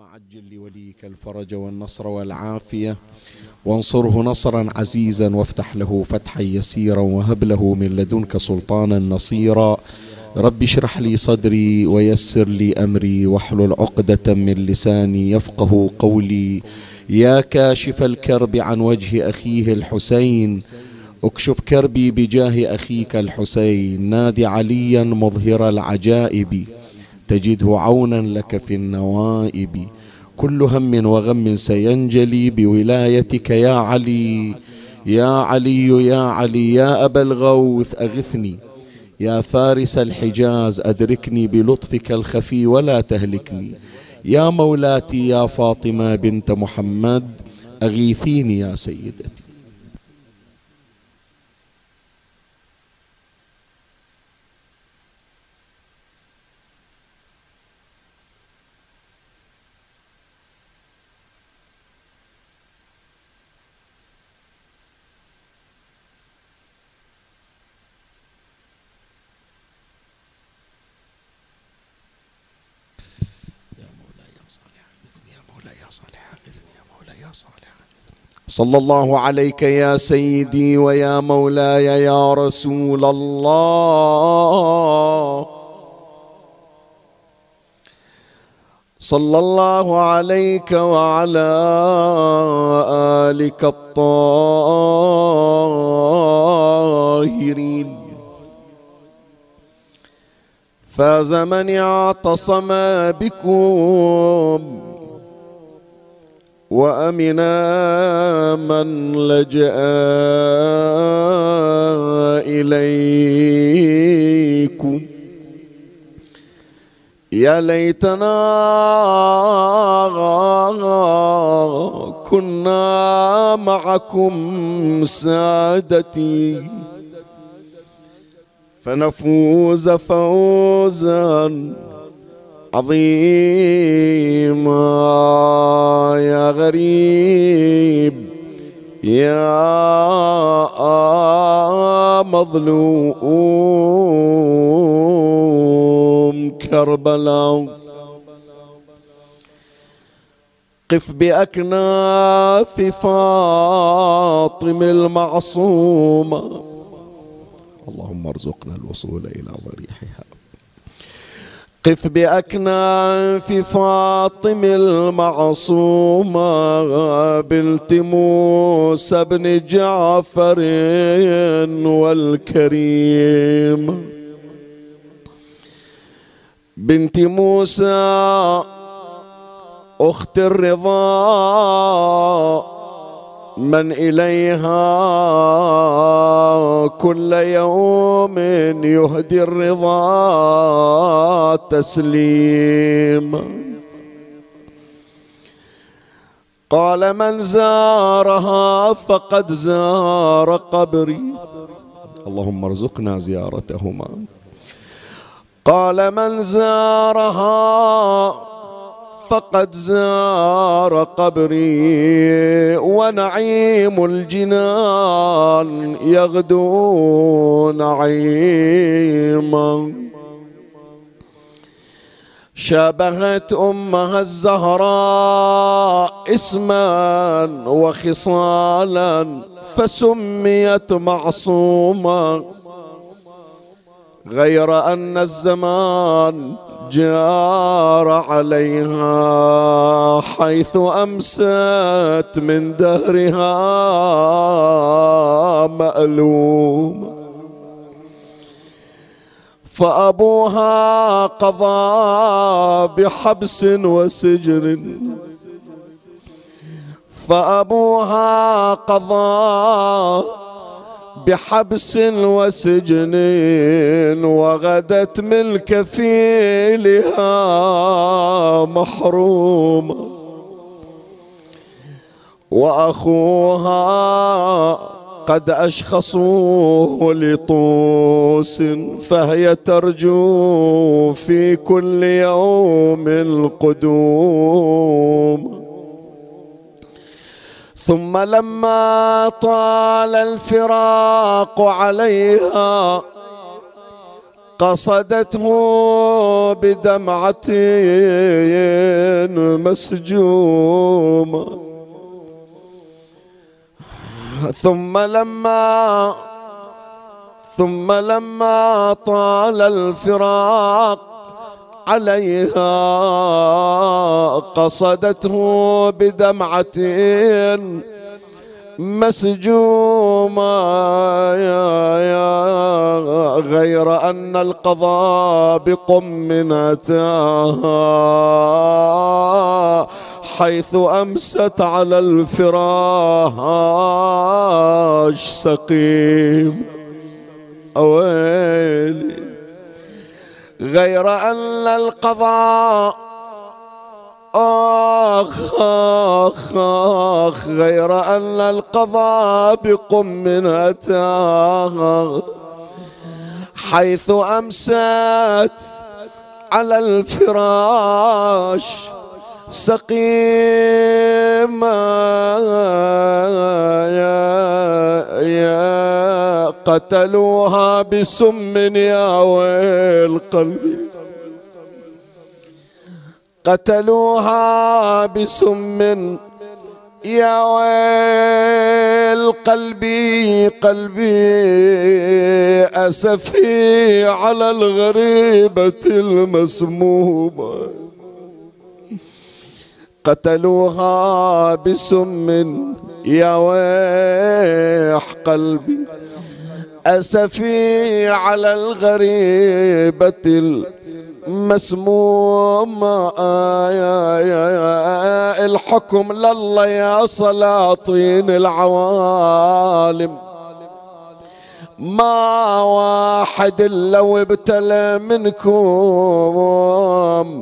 عجل لوليك الفرج والنصر والعافية، وانصره نصرا عزيزا، وافتح له فتحا يسيرا، وهب له من لدنك سلطانا نصيرا. رب اشرح لي صدري ويسر لي أمري، واحلل عقدة من لساني يفقه قولي. يا كاشف الكرب عن وجه أخيه الحسين، اكشف كربي بجاه أخيك الحسين. نادي عليا مظهر العجائب، تجده عونا لك في النوائب. كل هم وغم سينجلي بولايتك يا علي. يا علي يا علي يا أبا الغوث أغثني، يا فارس الحجاز أدركني بلطفك الخفي ولا تهلكني. يا مولاتي يا فاطمة بنت محمد أغيثيني يا سيدتي. صلى الله عليك يا سيدي ويا مولاي يا رسول الله. صلى الله عليك وعلى آلك الطاهرين. فاز من اعتصم بكم، وأمنا من لجأ إليكم. يا ليتنا كنا معكم سادتي، فنفوز فوزا عظيما. يا غريب يا مظلوم كربلاء، قف بأكناف فاطم المعصومة. اللهم ارزقنا الوصول إلى ضريحها. قف بأكناف فاطم المعصومة، بنت موسى بن جعفر والكريم. بنت موسى أخت الرضا، من إليها كل يوم يهدي الرضا تسليما. قال من زارها فقد زار قبري، اللهم ارزقنا زيارتهما. قال من زارها فقد زار قبري، ونعيم الجنان يغدو نعيما. شابهت أمها الزهراء اسما وخصالا، فسميت معصومة، غير أن الزمان جار عليها، حيث أمست من دهرها مألوم. فأبوها قضى بحبس وسجن، فأبوها قضى بحبس وسجن، وغدت من كفيلها محرومة. وأخوها قد أشخصوه لطوس، فهي ترجو في كل يوم القدوم. ثم لما طال الفراق عليها، قصدته بدمعة مسجومة. ثم لما طال الفراق عليها قصدته بدمعة مسجومة، غير أن القضاء بقم أتاها حيث أمست على الفراش سقيم. أويلي، غير أن القضاء غير أن القضاء بقم أتاها حيث أمست على الفراش سقيما، يا قتلوها بسم يا ويل قلبي، قتلوها بسم يا ويل قلبي، قلبي أسفي على الغريبة المسمومة. قتلوها بسم يا ويح قلبي أسفي على الغريبة المسمومة. الحكم لله يا سلاطين العوالم، ما واحد لو ابتلى منكم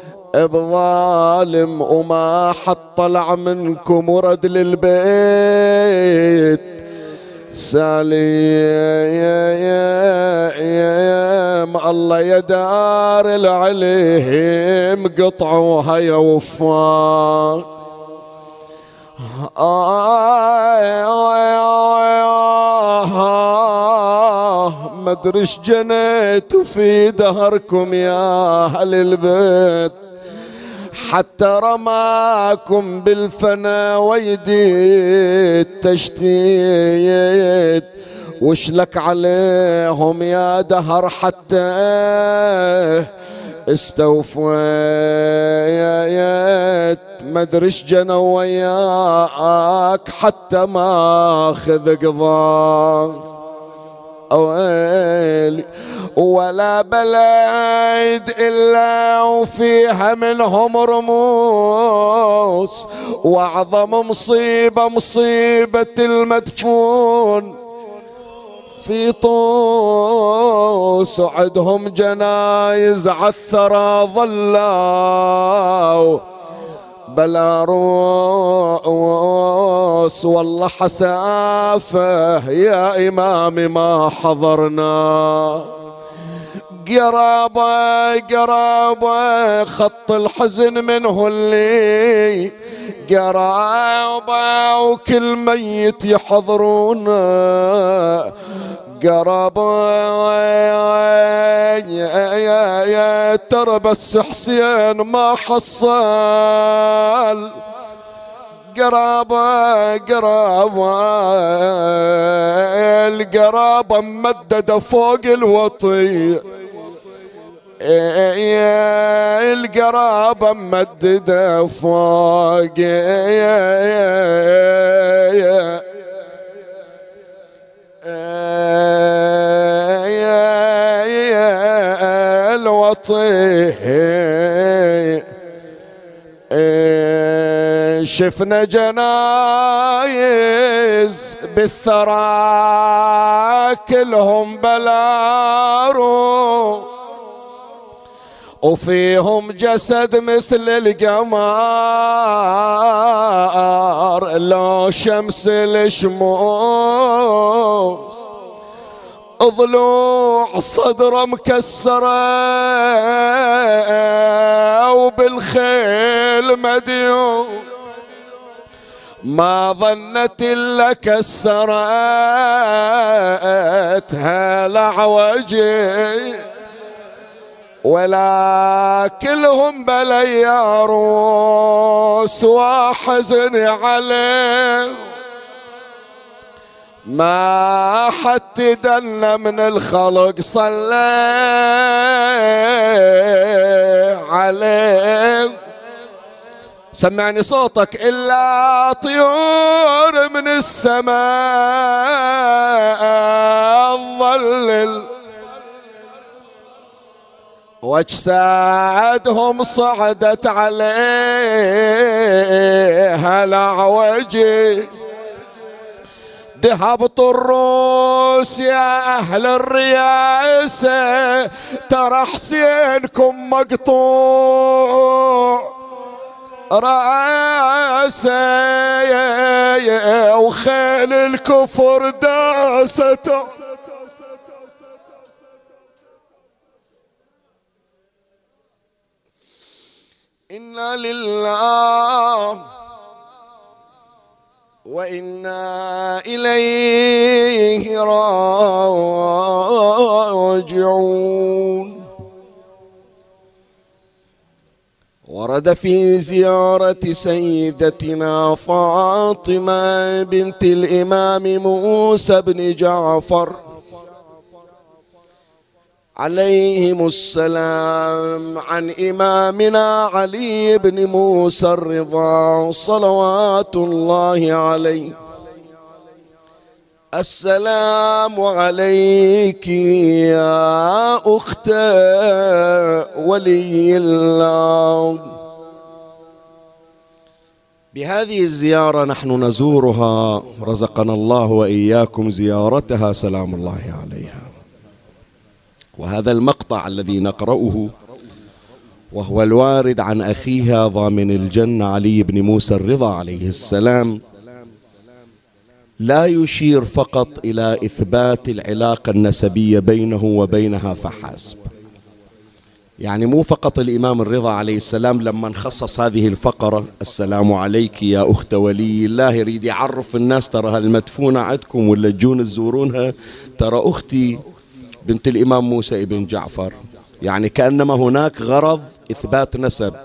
بظالم وما حد طلع منكم ورد للبيت سليم، الله يدار العليم قطعوها يا وفار. ما ادري ايش جنيتوا في دهركم يا اهل البيت حتى رماكم بالفنا ويدي التشتيت، وش لك عليهم يا دهر حتى استوفيت، ما ادري ايش جنوا وياك حتى ما اخذ قضاء. أويلي، ولا بلد إلا وفيها منهم رموس، وأعظم مصيبة مصيبة المدفون في طوس، وعدهم جنايز عالثرى ظلوا بلا رؤوس، والله حسافة يا إمامي ما حضرنا. قرابة قرابة خط الحزن منه اللي قرابة، وكل ميت يحضرونا قرابة يا ترى بس حسين ما حصل قرابة قرابة، القرابة ممددة فوق الوطي، القرابة ممددة فوق الوطي. شفنا جنايز بالثرى كلهم بلارو، وفيهم جسد مثل القمر لو شمس الشموس، ضلوع صدره مكسرة وبالخيل مديون، ما ظنت إلا كسرتها الأعوجي، ولا كلهم بلي عروس وحزن عليه، ما حد دنا من الخلق صلى عليه. سمعني صوتك. إلا طيور من السماء ظلل واجسادهم صعدت عليها الأعوجي. دهبطوا الروس يا أهل الرياسة، ترى حسينكم مقطوع رأسه وخيل الكفر داسته. إنا لله وإنا إليه راجعون. ورد في زيارة سيدتنا فاطمة بنت الإمام موسى بن جعفر عليهم السلام عن إمامنا علي بن موسى الرضا صلوات الله عليه: السلام عليك يا أخت ولي الله. بهذه الزيارة نحن نزورها، رزقنا الله وإياكم زيارتها سلام الله عليها. وهذا المقطع الذي نقرأه وهو الوارد عن أخيها ضامن الجنة علي بن موسى الرضا عليه السلام لا يشير فقط إلى إثبات العلاقة النسبية بينه وبينها فحسب. يعني مو فقط الإمام الرضا عليه السلام لما خصص هذه الفقرة السلام عليك يا أخت ولي الله يريد يعرف الناس ترى هالمدفونة عندكم ولا تجون تزورونها ترى أختي بنت الإمام موسى ابن جعفر، يعني كأنما هناك غرض إثبات نسب.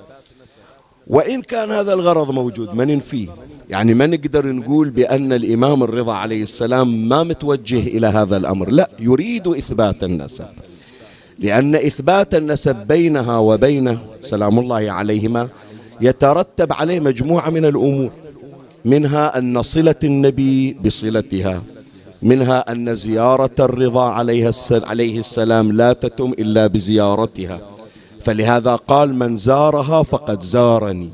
وإن كان هذا الغرض موجود ما ننفيه، يعني ما نقدر نقول بأن الإمام الرضا عليه السلام ما متوجه إلى هذا الأمر، لا، يريد إثبات النسب، لأن إثبات النسب بينها وبينه سلام الله عليهما يترتب عليه مجموعة من الأمور، منها أن صلة النبي بصلتها، منها أن زيارة الرضا عليه السلام لا تتم إلا بزيارتها، فلهذا قال من زارها فقد زارني،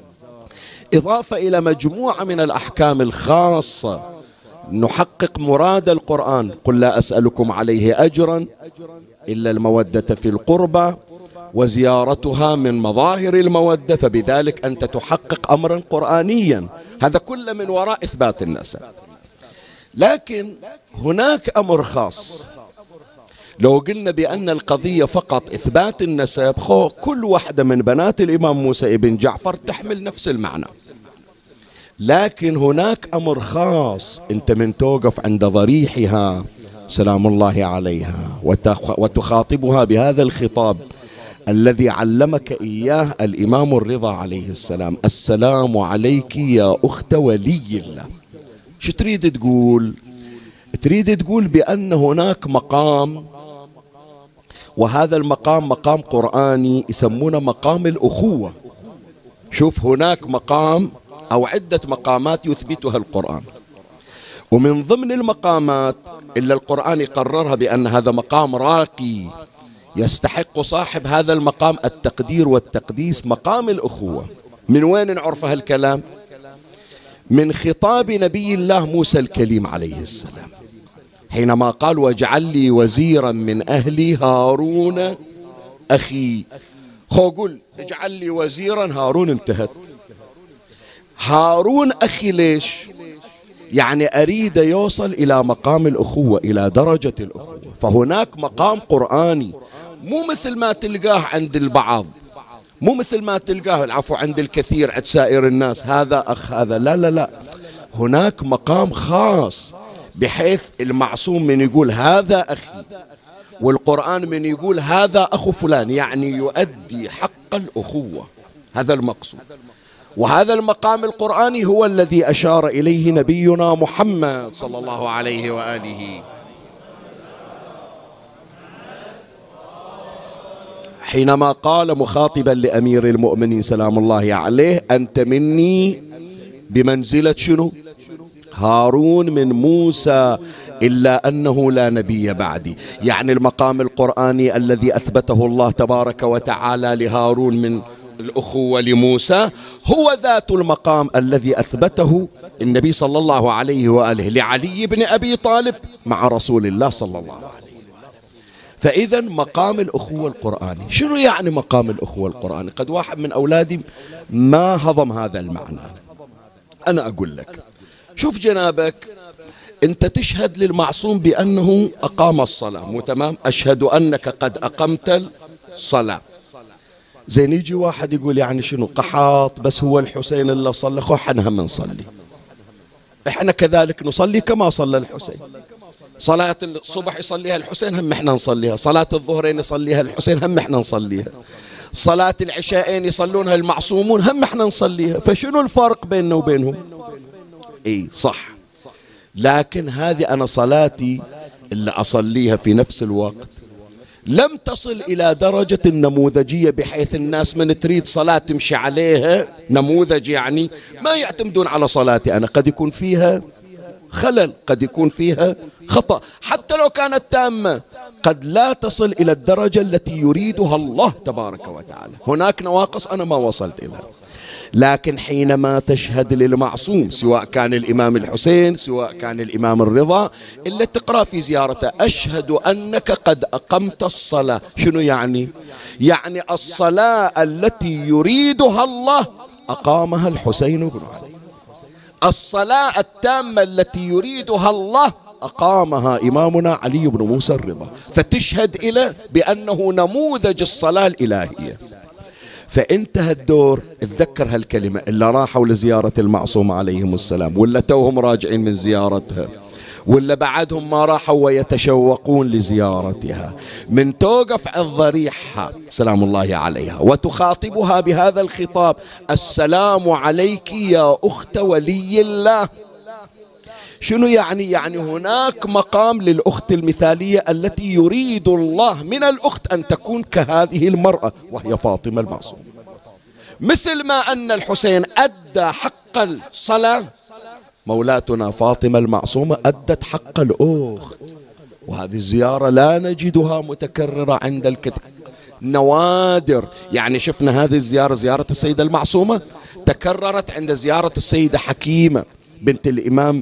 إضافة إلى مجموعة من الأحكام الخاصة نحقق مراد القرآن: قل لا أسألكم عليه أجرا إلا المودة في القربى، وزيارتها من مظاهر المودة، فبذلك أنت تحقق أمرا قرآنيا، هذا كله من وراء إثبات النسب. لكن هناك أمر خاص، لو قلنا بأن القضية فقط إثبات النسب، كل واحدة من بنات الإمام موسى ابن جعفر تحمل نفس المعنى، لكن هناك أمر خاص، أنت من توقف عند ضريحها سلام الله عليها وتخاطبها بهذا الخطاب الذي علمك إياه الإمام الرضا عليه السلام: السلام عليك يا أخت ولي الله. شو تريد تقول؟ تريد تقول بأن هناك مقام، وهذا المقام مقام قرآني يسمونه مقام الأخوة. شوف، هناك مقام أو عدة مقامات يثبتها القرآن، ومن ضمن المقامات إلا القرآن يقررها بأن هذا مقام راقي يستحق صاحب هذا المقام التقدير والتقديس، مقام الأخوة. من وين نعرف هالكلام؟ من خطاب نبي الله موسى الكليم عليه السلام حينما قال: واجعل لي وزيرا من أهلي هارون أخي. قل اجعل لي وزيرا، هارون انتهت. هارون أخي ليش؟ يعني أريد يوصل إلى مقام الأخوة، إلى درجة الأخوة. فهناك مقام قرآني، مو مثل ما تلقاه عند البعض، مو مثل ما تلقاه العفو عند الكثير عند سائر الناس، هذا أخ هذا، لا لا لا، هناك مقام خاص بحيث المعصوم من يقول هذا أخي والقرآن من يقول هذا أخو فلان يعني يؤدي حق الأخوة، هذا المقصود. وهذا المقام القرآني هو الذي أشار إليه نبينا محمد صلى الله عليه وآله حينما قال مخاطبا لأمير المؤمنين سلام الله عليه: أنت مني بمنزلة شنو؟ هارون من موسى، إلا أنه لا نبي بعدي. يعني المقام القرآني الذي أثبته الله تبارك وتعالى لهارون من الأخوة لموسى هو ذات المقام الذي أثبته النبي صلى الله عليه وآله لعلي بن أبي طالب مع رسول الله صلى الله عليه وآله. فإذا مقام الأخوة القرآني، شنو يعني مقام الأخوة القرآني؟ قد واحد من أولادي ما هضم هذا المعنى. أنا أقول لك، شوف جنابك، أنت تشهد للمعصوم بأنه أقام الصلاة، مو تمام؟ أشهد أنك قد أقمت الصلاة. زين يجي واحد يقول يعني شنو قحاط، بس هو الحسين اللي صلى، خو احنا هم نصلي، احنا كذلك نصلي كما صلى الحسين. صلاة الصبح يصليها الحسين هم احنا نصليها، صلاة الظهرين يصليها الحسين هم احنا نصليها، صلاة العشاءين يصلونها المعصومون هم احنا نصليها. فشنو الفرق بيننا وبينهم؟ اي صح، لكن هذه انا صلاتي اللي اصليها في نفس الوقت لم تصل إلى درجة النموذجية بحيث الناس من تريد صلاة تمشي عليها نموذج، يعني ما يعتمدون على صلاتي أنا، قد يكون فيها خلل، قد يكون فيها خطأ، حتى لو كانت تامة قد لا تصل إلى الدرجة التي يريدها الله تبارك وتعالى. هناك نواقص أنا ما وصلت إليها. لكن حينما تشهد للمعصوم، سواء كان الإمام الحسين سواء كان الإمام الرضا، إلا تقرأ في زيارته: أشهد أنك قد أقمت الصلاة. شنو يعني؟ يعني الصلاة التي يريدها الله أقامها الحسين بن علي، الصلاة التامة التي يريدها الله أقامها إمامنا علي بن موسى الرضا، فتشهد إلى بأنه نموذج الصلاة الإلهية. فانتهى الدور. اتذكر هالكلمة: اللي راحوا لزيارة المعصوم عليهم السلام، ولا توهم راجعين من زيارتها، ولا بعدهم ما راحوا ويتشوقون لزيارتها، من توقف على الضريحة سلام الله عليها وتخاطبها بهذا الخطاب: السلام عليك يا أخت ولي الله. شنو يعني؟ يعني هناك مقام للأخت المثالية التي يريد الله من الأخت أن تكون كهذه المرأة وهي فاطمة المعصومة. مثل ما أن الحسين أدى حق الصلاة، مولاتنا فاطمة المعصومة أدت حق الأخت. وهذه الزيارة لا نجدها متكررة عند الكثير، نوادر. يعني شفنا هذه الزيارة، زيارة السيدة المعصومة تكررت عند زيارة السيدة حكيمة بنت الإمام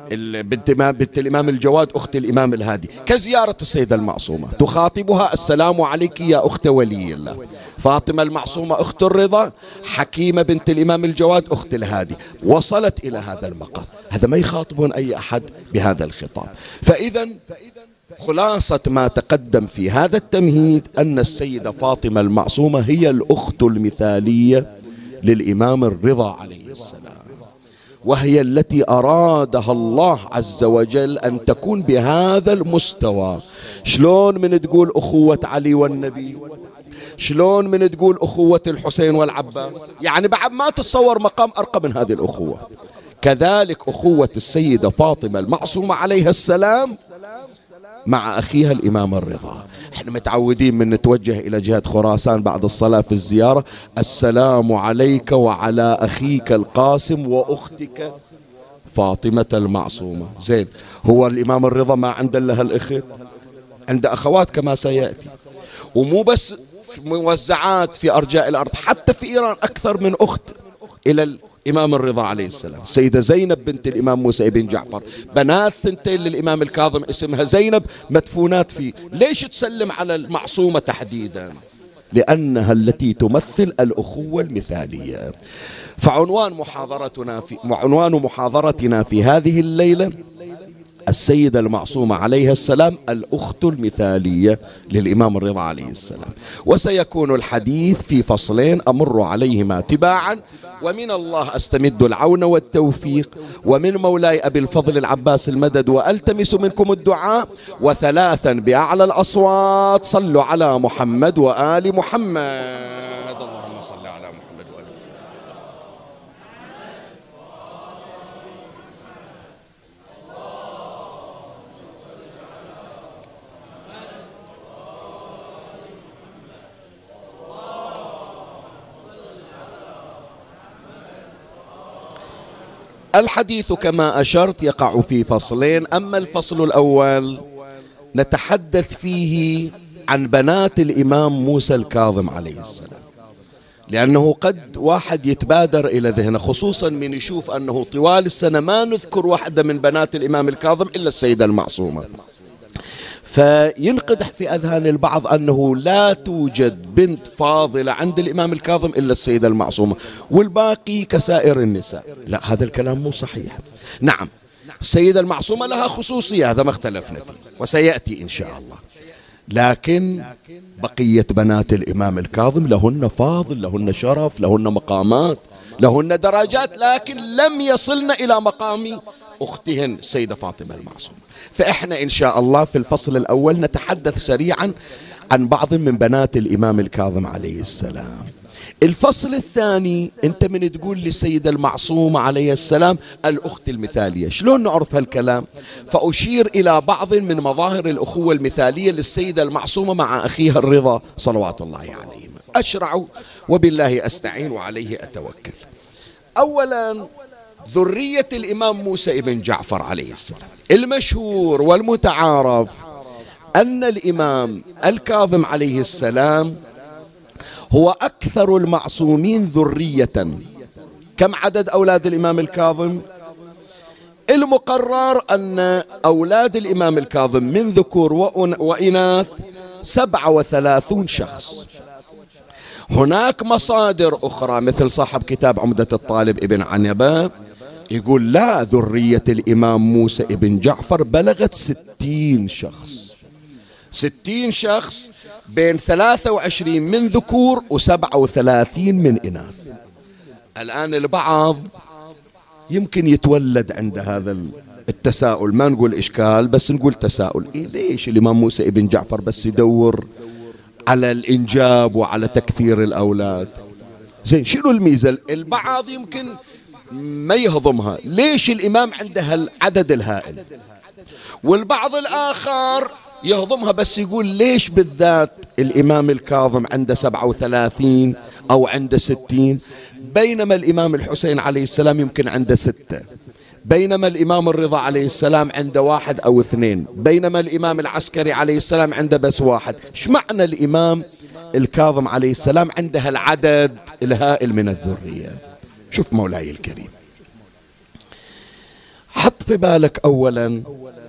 الجواد أخت الإمام الهادي، كزيارة السيدة المعصومة تخاطبها: السلام عليك يا أخت ولي الله. فاطمة المعصومة أخت الرضا، حكيمة بنت الإمام الجواد أخت الهادي، وصلت إلى هذا المقام. هذا ما يخاطبون أي أحد بهذا الخطاب. فإذا خلاصة ما تقدم في هذا التمهيد أن السيدة فاطمة المعصومة هي الأخت المثالية للإمام الرضا عليه السلام، وهي التي أرادها الله عز وجل أن تكون بهذا المستوى. شلون من تقول أخوة علي والنبي، شلون من تقول أخوة الحسين والعباس، يعني بعد ما تتصور مقام أرقى من هذه الأخوة. كذلك أخوة السيدة فاطمة المعصومة عليها السلام مع أخيها الإمام الرضا. احنا متعودين من نتوجه إلى جهة خراسان بعد الصلاة في الزيارة: السلام عليك وعلى أخيك القاسم وأختك فاطمة المعصومة. زين، هو الإمام الرضا ما عنده لها الأخت؟ عنده أخوات كما سيأتي، ومو بس موزعات في أرجاء الأرض، حتى في إيران أكثر من أخت إلى الإمام الرضا عليه السلام. سيدة زينب بنت الإمام موسى بن جعفر، بنات ثنتين للإمام الكاظم اسمها زينب، مدفونات فيه. ليش تسلم على المعصومة تحديدا؟ لأنها التي تمثل الأخوة المثالية. فعنوان محاضرتنا في هذه الليلة السيدة المعصومة عليها السلام الأخت المثالية للإمام الرضا عليه السلام. وسيكون الحديث في فصلين أمر عليهما تباعا، ومن الله أستمد العون والتوفيق، ومن مولاي أبي الفضل العباس المدد وألتمس منكم الدعاء، وثلاثا بأعلى الأصوات صلوا على محمد وآل محمد. اللهم صل على محمد وآل محمد. الحديث كما أشرت يقع في فصلين. أما الفصل الأول نتحدث فيه عن بنات الإمام موسى الكاظم عليه السلام، لأنه قد واحد يتبادر إلى ذهنه، خصوصا من يشوف أنه طوال السنة ما نذكر واحدة من بنات الإمام الكاظم إلا السيدة المعصومة، فينقدح في أذهان البعض أنه لا توجد بنت فاضلة عند الإمام الكاظم إلا السيدة المعصومة والباقي كسائر النساء. لا، هذا الكلام مو صحيح. نعم، السيدة المعصومة لها خصوصية، هذا ما اختلفنا فيه وسيأتي إن شاء الله، لكن بقية بنات الإمام الكاظم لهن فاضل، لهن شرف، لهن مقامات، لهن درجات، لكن لم يصلن إلى مقام أختهن السيدة فاطمة المعصومة. فإحنا إن شاء الله في الفصل الأول نتحدث سريعا عن بعض من بنات الإمام الكاظم عليه السلام. الفصل الثاني أنت من تقول للسيدة المعصومة عليه السلام الأخت المثالية، شلون نعرف هالكلام؟ فأشير إلى بعض من مظاهر الأخوة المثالية للسيدة المعصومة مع أخيها الرضا صلوات الله عليه. أشرع وبالله أستعين وعليه أتوكل. أولا ذرية الإمام موسى ابن جعفر عليه السلام. المشهور والمتعارف أن الإمام الكاظم عليه السلام هو أكثر المعصومين ذرية. كم عدد أولاد الإمام الكاظم؟ المقرر أن أولاد الإمام الكاظم من ذكور وإناث 37 شخص. هناك مصادر أخرى مثل صاحب كتاب عمدة الطالب ابن عنبة يقول لا، ذرية الإمام موسى ابن جعفر بلغت 60 شخص. 60 شخص بين 23 من ذكور و37 من إناث. الآن البعض يمكن يتولد عند هذا التساؤل، ما نقول إشكال بس نقول تساؤل، ليش الإمام موسى ابن جعفر بس يدور على الإنجاب وعلى تكثير الأولاد؟ زين، شنو الميزة؟ البعض يمكن ما يهضمها، ليش الإمام عنده العدد الهائل؟ والبعض الآخر يهضمها بس يقول ليش بالذات الإمام الكاظم عنده 37 أو عنده 60، بينما الإمام الحسين عليه السلام يمكن عنده 6، بينما الإمام الرضا عليه السلام عنده 1 أو 2، بينما الإمام العسكري عليه السلام عنده بس 1. إيش معنى الإمام الكاظم عليه السلام عنده العدد الهائل من الذرية؟ شوف مولاي الكريم، حط في بالك أولا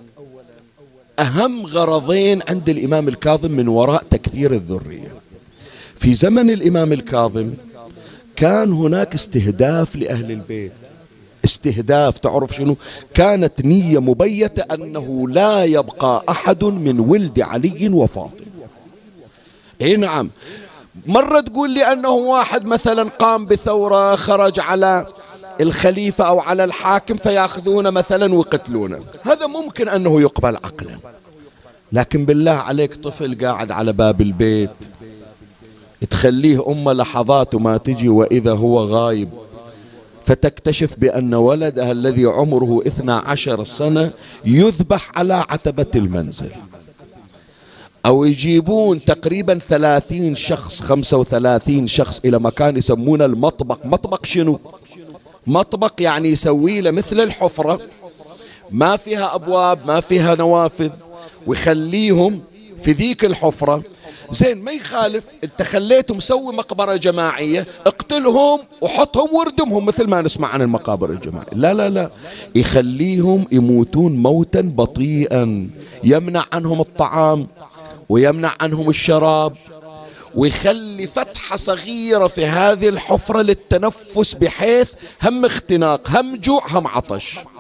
أهم غرضين عند الإمام الكاظم من وراء تكثير الذرية. في زمن الإمام الكاظم كان هناك استهداف لأهل البيت، استهداف، تعرف شنو؟ كانت نية مبيتة أنه لا يبقى أحد من ولد علي وفاطمة. اي نعم، مرة تقول لي أنه واحد مثلا قام بثورة خرج على الخليفة أو على الحاكم فيأخذونه مثلا ويقتلونه، هذا ممكن أنه يقبل عقلا، لكن بالله عليك طفل قاعد على باب البيت تخليه أمه لحظات وما تجي وإذا هو غايب، فتكتشف بأن ولدها الذي عمره 12 سنة يذبح على عتبة المنزل، أو يجيبون تقريبا 30 شخص 35 شخص إلى مكان يسمونه المطبق. مطبق شنو؟ مطبق يعني يسوي له مثل الحفرة ما فيها أبواب ما فيها نوافذ، ويخليهم في ذيك الحفرة. زين، ما يخالف، انت خليتهم مسوي مقبرة جماعية، اقتلهم وحطهم واردمهم مثل ما نسمع عن المقابر الجماعية. لا لا لا، يخليهم يموتون موتا بطيئا، يمنع عنهم الطعام ويمنع عنهم الشراب، ويخلي فتحة صغيرة في هذه الحفرة للتنفس، بحيث هم اختناق هم جوع هم عطش.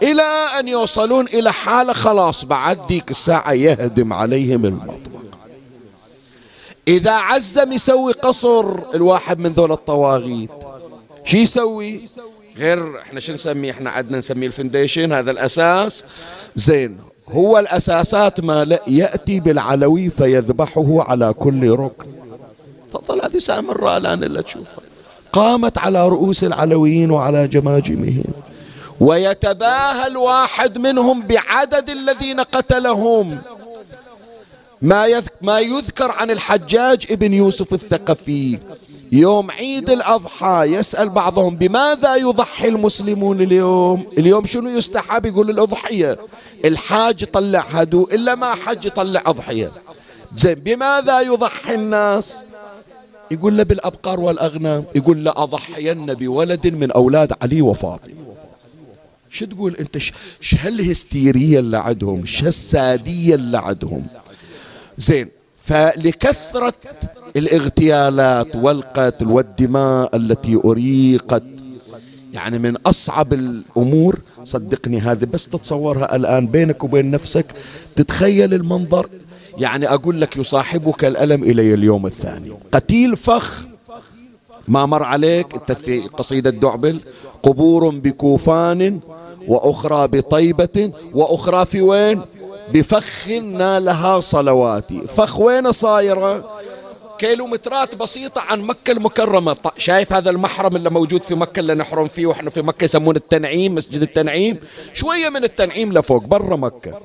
إلى أن يوصلون إلى حالة خلاص بعد ذيك الساعة يهدم عليهم المطبخ. إذا عزم يسوي قصر الواحد من ذول الطواغيت، شو يسوي؟ غير احنا شو نسميه؟ احنا عدنا نسميه الفنديشن، هذا الأساس. زين، هو الأساسات ما يأتي بالعلوي فيذبحه على كل ركن. تفضل، هذه سامراء الآن اللي تشوفها قامت على رؤوس العلويين وعلى جماجمهم، ويتباهى الواحد منهم بعدد الذين قتلهم. ما يذكر عن الحجاج ابن يوسف الثقفي يوم عيد الأضحى يسأل بعضهم بماذا يضحي المسلمون اليوم؟ اليوم شنو يستحب؟ يقول الأضحية. الحاج طلع هدو، إلا ما حج طلع أضحية. زين، بماذا يضحي الناس؟ يقول له بالأبقار والأغنام. يقول له أضحين بولد من أولاد علي وفاطمة. شو تقول أنت؟ ش هالهستيرية اللي عندهم، ش هالسادية اللي عندهم. زين، فلكثرة الاغتيالات والقتل والدماء التي أريقت، يعني من أصعب الأمور. صدقني هذه بس تتصورها الآن بينك وبين نفسك تتخيل المنظر، يعني أقول لك يصاحبك الألم إلي اليوم الثاني. قتيل فخ، ما مر عليك أنت في قصيدة دعبل؟ قبور بكوفان وأخرى بطيبة وأخرى في وين؟ بفخ نالها صلواتي. فخ وين صايرة؟ كيلومترات بسيطة عن مكة المكرمة. شايف هذا المحرم اللي موجود في مكة اللي نحرم فيه وإحنا في مكة يسمونه التنعيم، مسجد التنعيم، شوية من التنعيم لفوق برا مكة.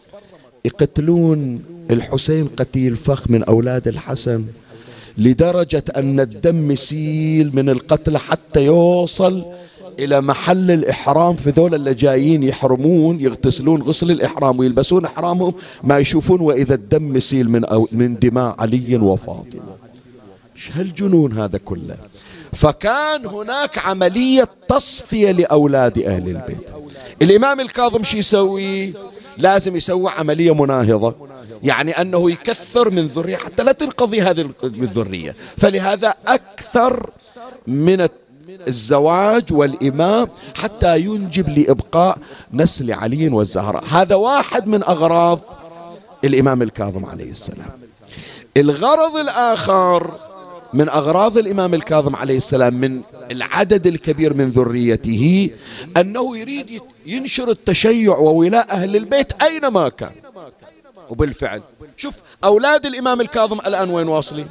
يقتلون الحسين قتيل فخ من أولاد الحسن، لدرجة أن الدم يسيل من القتل حتى يوصل إلى محل الإحرام. في ذول اللي جايين يحرمون يغتسلون غسل الإحرام ويلبسون إحرامهم، ما يشوفون وإذا الدم يسيل من دماء علي وفاطمة. ايش هالجنون هذا كله؟ فكان هناك عملية تصفية لأولاد أهل البيت. الإمام الكاظم شو يسوي؟ لازم يسوي عملية مناهضة، يعني أنه يكثر من ذرية حتى لا تنقضي هذه الذرية. فلهذا أكثر من الزواج والإمام حتى ينجب لإبقاء نسل علي والزهراء. هذا واحد من أغراض الإمام الكاظم عليه السلام. الغرض الآخر من أغراض الإمام الكاظم عليه السلام من العدد الكبير من ذريته أنه يريد ينشر التشيع وولاء أهل البيت أينما كان. وبالفعل شوف أولاد الإمام الكاظم الآن وين واصلين.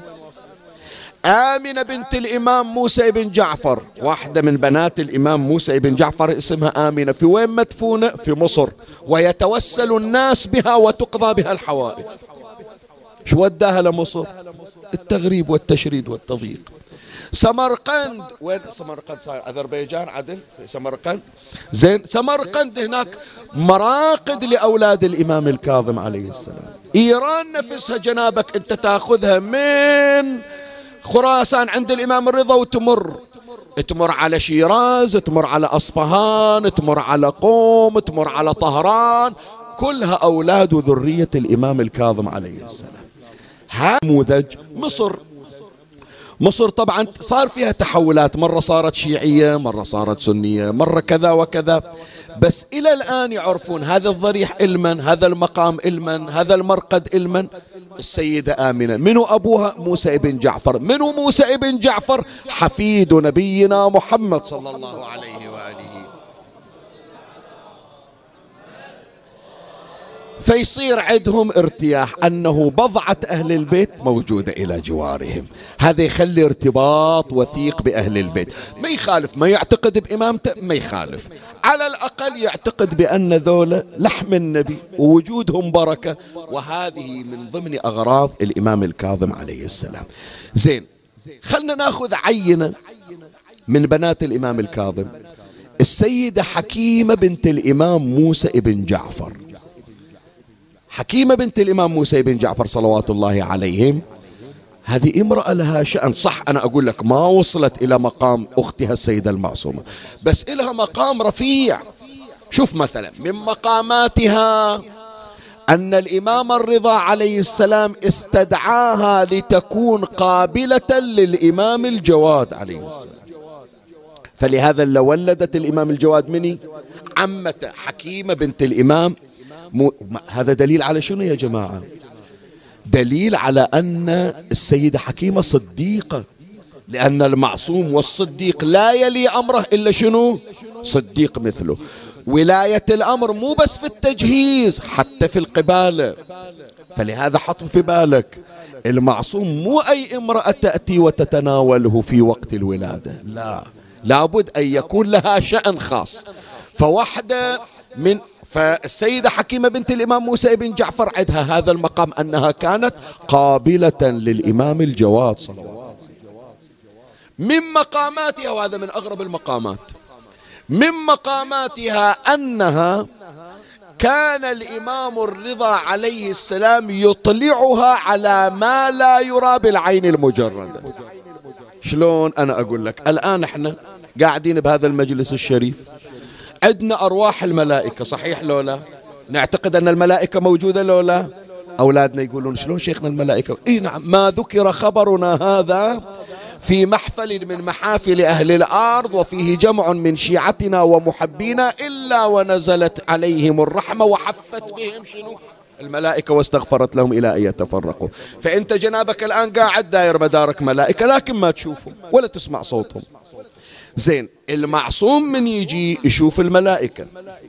آمنة بنت الإمام موسى بن جعفر، واحدة من بنات الإمام موسى بن جعفر اسمها آمنة، في وين مدفونة؟ في مصر، ويتوسل الناس بها وتقضى بها الحوائج. شو وداها لمصر؟ التغريب والتشريد والتضييق. سمرقند، وين سمرقند؟ صار أذربيجان عدل في سمرقند. زين، سمرقند هناك مراقد لأولاد الإمام الكاظم عليه السلام. إيران نفسها جنابك أنت تأخذها من خراسان عند الإمام الرضا وتمر على شيراز، تمر على أصفهان، تمر على قوم، تمر على طهران، كلها أولاد وذرية الإمام الكاظم عليه السلام. هذا نموذج. مصر طبعا صار فيها تحولات، مرة صارت شيعية، مرة صارت سنية، مرة كذا وكذا، بس إلى الآن يعرفون هذا الضريح إلمن، هذا المقام إلمن، هذا المرقد إلمن. السيدة آمنة منو أبوها؟ موسى ابن جعفر. منو موسى ابن جعفر؟ حفيد نبينا محمد صلى الله عليه وآله. فيصير عندهم ارتياح أنه بضعة أهل البيت موجودة إلى جوارهم. هذا يخلي ارتباط وثيق بأهل البيت. ما يخالف، ما يعتقد بإمامته، ما يخالف، على الأقل يعتقد بأن ذولا لحم النبي ووجودهم بركة. وهذه من ضمن أغراض الإمام الكاظم عليه السلام. زين، خلنا ناخذ عينة من بنات الإمام الكاظم. السيدة حكيمة بنت الإمام موسى بن جعفر. حكيمة بنت الإمام موسى بن جعفر صلوات الله عليهم، هذه امرأة لها شأن. صح أنا أقول لك ما وصلت إلى مقام أختها السيدة المعصومة، بس إلها مقام رفيع. شوف مثلا من مقاماتها أن الإمام الرضا عليه السلام استدعاها لتكون قابلة للإمام الجواد عليه السلام. فلهذا اللي ولدت الإمام الجواد مني عمته حكيمة بنت الإمام هذا دليل على شنو يا جماعة؟ دليل على أن السيدة حكيمة صديقة، لأن المعصوم والصديق لا يلي أمره إلا شنو؟ صديق مثله. ولاية الأمر مو بس في التجهيز، حتى في القبالة. فلهذا حط في بالك المعصوم مو أي امرأة تأتي وتتناوله في وقت الولادة، لا، لابد أن يكون لها شأن خاص. فالسيدة حكيمة بنت الإمام موسى بن جعفر عندها هذا المقام، أنها كانت قابلة للإمام الجواد صلى الله عليه وسلم. من مقاماتها، وهذا من أغرب المقامات، من مقاماتها أنها كان الإمام الرضا عليه السلام يطلعها على ما لا يرى بالعين المجردة. شلون؟ أنا أقول لك، الآن احنا قاعدين بهذا المجلس الشريف، عندنا أرواح الملائكة، صحيح لو لا؟ نعتقد أن الملائكة موجودة لو لا؟ أولادنا يقولون شلون شيخنا الملائكة؟ إيه نعم، ما ذكر خبرنا هذا في محفل من محافل أهل الأرض وفيه جمع من شيعتنا ومحبينا إلا ونزلت عليهم الرحمة وحفت بهم شنو؟ الملائكة واستغفرت لهم إلى أن يتفرقوا. فأنت جنابك الآن قاعد داير مدارك ملائكة لكن ما تشوفهم ولا تسمع صوتهم. زين، المعصوم من يجي يشوف الملائكة،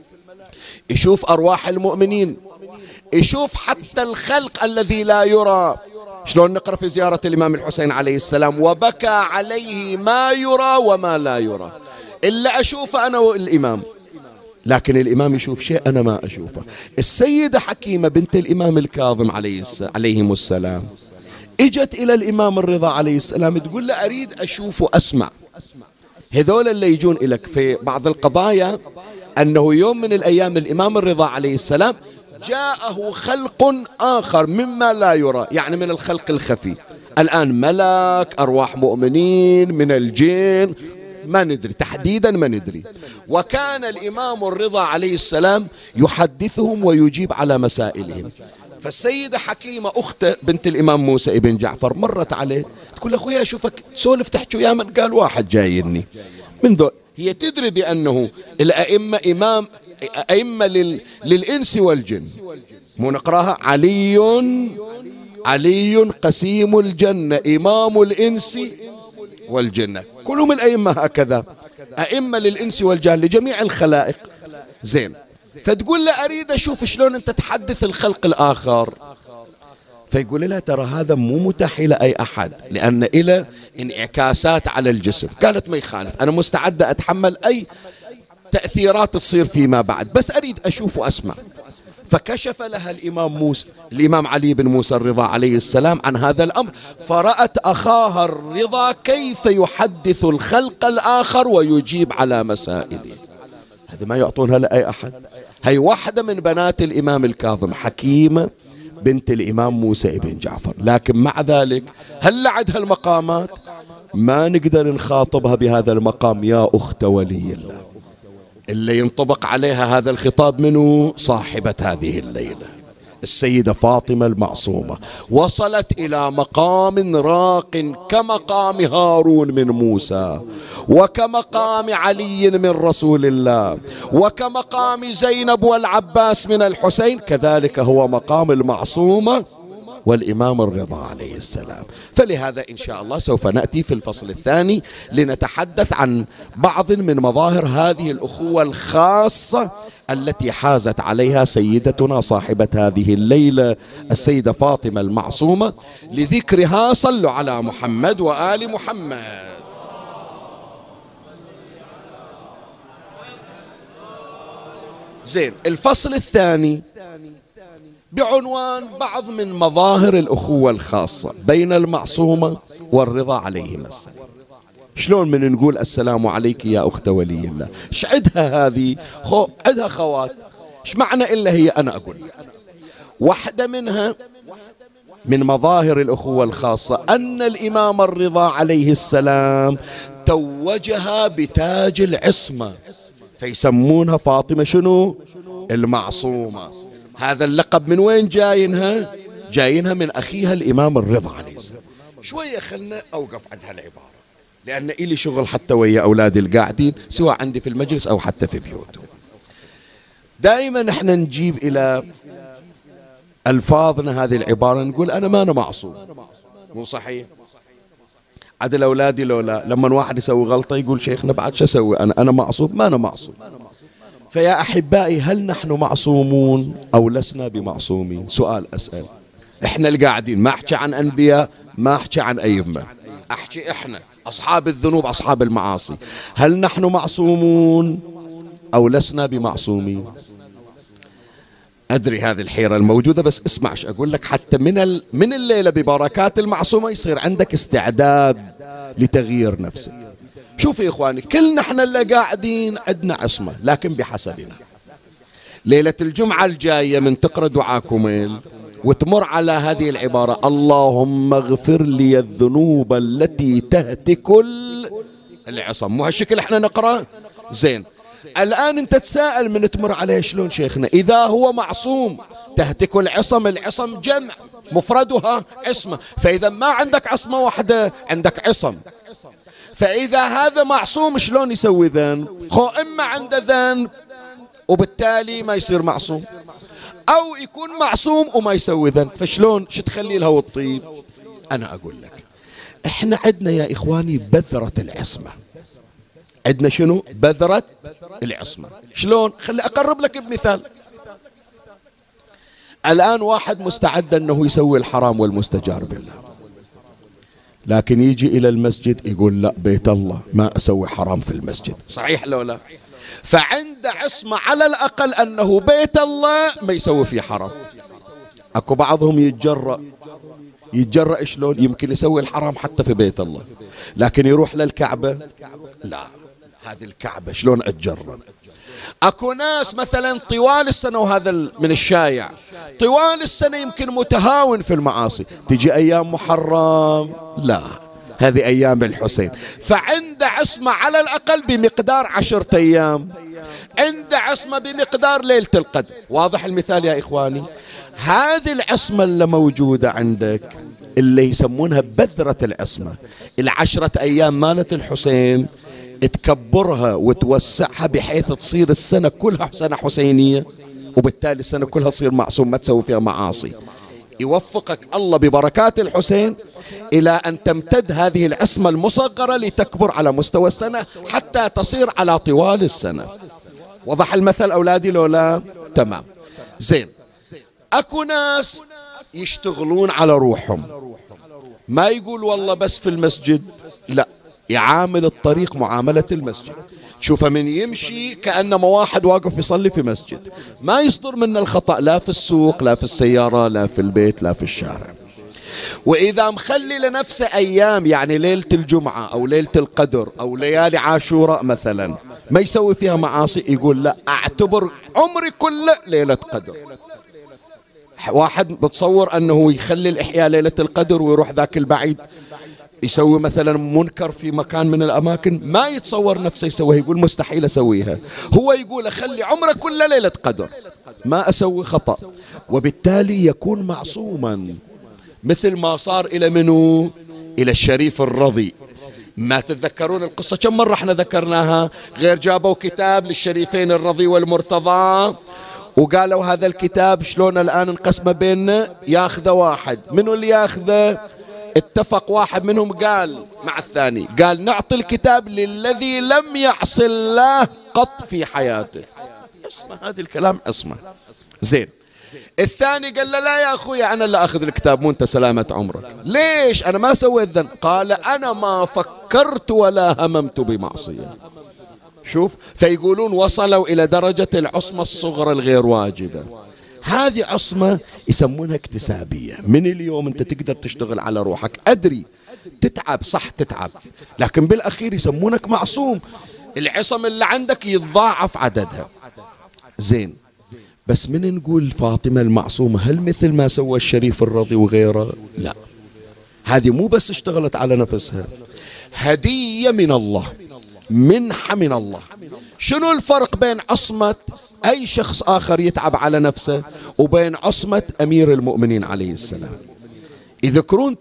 يشوف أرواح المؤمنين، يشوف حتى الخلق الذي لا يرى. شلون نقرأ في زيارة الإمام الحسين عليه السلام: وبكى عليه ما يرى وما لا يرى، إلا أشوفه أنا والإمام، لكن الإمام يشوف شيء أنا ما أشوفه. السيدة حكيمة بنت الإمام الكاظم عليهم السلام إجت إلى الإمام الرضا عليه السلام تقول له أريد أشوف وأسمع. هذول اللي يجون إليك في بعض القضايا، أنه يوم من الأيام الإمام الرضا عليه السلام جاءه خلق آخر مما لا يرى، يعني من الخلق الخفي. الآن ملك، أرواح مؤمنين، من الجن، ما ندري تحديدا، ما ندري. وكان الإمام الرضا عليه السلام يحدثهم ويجيب على مسائلهم. فالسيدة حكيمة أخته بنت الإمام موسى بن جعفر مرت عليه تقول: أخويا أشوفك تسولف تحكي يا من، قال واحد جايني من ذول. هي تدري بأنه الأئمة أئمة للإنس والجن، مو نقراها: علي قسيم الجنة إمام الإنس والجنة، كلهم الأئمة هكذا، أئمة للإنس والجن لجميع الخلائق. زين، فتقول له أريد أشوف شلون أنت تحدث الخلق الآخر. فيقول لها: ترى هذا مو متاح إلى أي أحد، لأن إلى انعكاسات على الجسم. قالت: ما يخالف، أنا مستعدة أتحمل أي تأثيرات تصير فيما بعد، بس أريد أشوف وأسمع. فكشف لها الإمام علي بن موسى الرضا عليه السلام عن هذا الأمر، فرأت أخاها الرضا كيف يحدث الخلق الآخر ويجيب على مسائله. هذا ما يعطونها لأي أحد. هي واحدة من بنات الإمام الكاظم، حكيمة بنت الإمام موسى بن جعفر، لكن مع ذلك هل عندها المقامات؟ ما نقدر نخاطبها بهذا المقام: يا أخت ولي الله. اللي ينطبق عليها هذا الخطاب منه صاحبة هذه الليلة، السيدة فاطمة المعصومة. وصلت إلى مقام راق كمقام هارون من موسى، وكمقام علي من رسول الله، وكمقام زينب والعباس من الحسين، كذلك هو مقام المعصومة والإمام الرضا عليه السلام. فلهذا إن شاء الله سوف نأتي في الفصل الثاني لنتحدث عن بعض من مظاهر هذه الأخوة الخاصة التي حازت عليها سيدتنا صاحبة هذه الليلة السيدة فاطمة المعصومة. لذكرها صلوا على محمد وآل محمد. زين، الفصل الثاني بعنوان بعض من مظاهر الأخوة الخاصة بين المعصومة والرضا عليهما السلام. شلون من نقول السلام عليك يا أخت ولي الله؟ ايش عندها هذه؟ عندها خوات، ايش معنى إلا هي؟ أنا أقول واحدة منها من مظاهر الأخوة الخاصة أن الإمام الرضا عليه السلام توجها بتاج العصمة، فيسمونها فاطمة شنو؟ المعصومة. هذا اللقب من وين جاينها؟ جاينها من أخيها الإمام الرضا عليه السلام. شوية خلنا أوقف عند هالعبارة، لأن إلي شغل حتى ويا أولادي القاعدين، سواء عندي في المجلس أو حتى في بيوتهم. دائما احنا نجيب إلى ألفاظنا هذه العبارة نقول أنا ما أنا معصوم، مو صحيح؟ عاد الأولادي لولا لما واحد يسوي غلطة يقول شيخنا بعد شو أسوي أنا معصوم؟ ما أنا معصوم. فيا أحبائي هل نحن معصومون أو لسنا بمعصومين؟ سؤال أسأل. إحنا اللي قاعدين ما أحكي عن أنبياء، ما أحكي عن أئمة، أحكي إحنا أصحاب الذنوب أصحاب المعاصي، هل نحن معصومون أو لسنا بمعصومين؟ أدري هذه الحيرة الموجودة، بس اسمع ايش أقول لك. حتى من الليلة ببركات المعصومة يصير عندك استعداد لتغيير نفسك. شوف يا إخواني، كلنا احنا اللي قاعدين عندنا عصمة، لكن بحسبنا. ليلة الجمعة الجاية من تقرأ دعاء كميل وتمر على هذه العبارة: اللهم اغفر لي الذنوب التي تهتك العصم، مو هالشكل احنا نقرأ؟ زين، الآن أنت تساءل من تمر عليه شلون شيخنا إذا هو معصوم؟ تهتك العصم، العصم جمع مفردها عصمة، فإذا ما عندك عصمة واحدة عندك عصم، فإذا هذا معصوم شلون يسوي ذنب؟ إما عنده ذنب وبالتالي ما يصير معصوم، أو يكون معصوم وما يسوي ذنب، فشلون شو تخلي له والطيب؟ أنا أقول لك إحنا عندنا يا إخواني بذرة العصمة. عندنا شنو؟ بذرة العصمة. شلون؟ خلي أقرب لك بمثال. الآن واحد مستعد أنه يسوي الحرام والمستجار بالله، لكن يجي إلى المسجد يقول لا بيت الله ما أسوي حرام في المسجد، صحيح لو لا؟ فعند عصمة على الأقل أنه بيت الله ما يسوي فيه حرام. أكو بعضهم يتجرأ شلون؟ يمكن يسوي الحرام حتى في بيت الله، لكن يروح للكعبة لا، هذه الكعبة شلون أتجرأ؟ أكو ناس مثلا طوال السنة، وهذا من الشايع، طوال السنة يمكن متهاون في المعاصي، تجي أيام محرم لا، هذه أيام الحسين، فعند عصمة على الأقل بمقدار 10 أيام، عند عصمة بمقدار ليلة القدر. واضح المثال يا إخواني؟ هذه العصمة اللي موجودة عندك اللي يسمونها بذرة العصمة، 10 أيام مالت الحسين تكبرها وتوسعها بحيث تصير السنة كلها سنة حسينية، وبالتالي السنة كلها تصير معصوم ما تسوي فيها معاصي. يوفقك الله ببركات الحسين إلى أن تمتد هذه العصمة المصغرة لتكبر على مستوى السنة حتى تصير على طوال السنة. وضح المثل أولادي لولا؟ تمام. زين، أكو ناس يشتغلون على روحهم، ما يقول والله بس في المسجد، لا، يعامل الطريق معاملة المسجد. تشوفه من يمشي كأنما واحد واقف يصلي في مسجد، ما يصدر منه الخطأ لا في السوق لا في السيارة لا في البيت لا في الشارع. وإذا مخلي لنفسه أيام، يعني ليلة الجمعة أو ليلة القدر أو ليالي عاشوراء مثلا ما يسوي فيها معاصي، يقول لا، أعتبر عمري كله ليلة قدر. واحد بتصور أنه يخلي الإحياء ليلة القدر ويروح ذاك البعيد يسوي مثلا منكر في مكان من الأماكن، ما يتصور نفسه يسويها، يقول مستحيل أسويها. هو يقول أخلي عمره كله ليلة قدر ما أسوي خطأ، وبالتالي يكون معصوما، مثل ما صار إلى منو؟ إلى الشريف الرضي. ما تتذكرون القصة؟ كم مرة احنا ذكرناها؟ غير جابوا كتاب للشريفين الرضي والمرتضى وقالوا هذا الكتاب شلون الآن انقسم بيننا، ياخذه واحد، منو اللي ياخذه؟ اتفق واحد منهم قال مع الثاني، قال نعطي الكتاب للذي لم يعص الله قط في حياته. اسمع هذا الكلام، اسمع. زين، الثاني قال له لا يا أخوي أنا اللي أخذ الكتاب، مو أنت سلامة عمرك. ليش؟ أنا ما سويت ذنب. قال أنا ما فكرت ولا هممت بمعصية. شوف، فيقولون وصلوا إلى درجة العصمة الصغرى الغير واجبة. هذه عصمة يسمونها اكتسابية. من اليوم أنت تقدر تشتغل على روحك، أدري تتعب، صح تتعب، لكن بالأخير يسمونك معصوم، العصم اللي عندك يتضاعف عددها. زين، بس من نقول فاطمة المعصومة هل مثل ما سوى الشريف الرضي وغيره؟ لا، هذه مو بس اشتغلت على نفسها، هدية من الله، منحة من الله. شنو الفرق بين عصمة أي شخص آخر يتعب على نفسه وبين عصمة أمير المؤمنين عليه السلام؟ يذكرون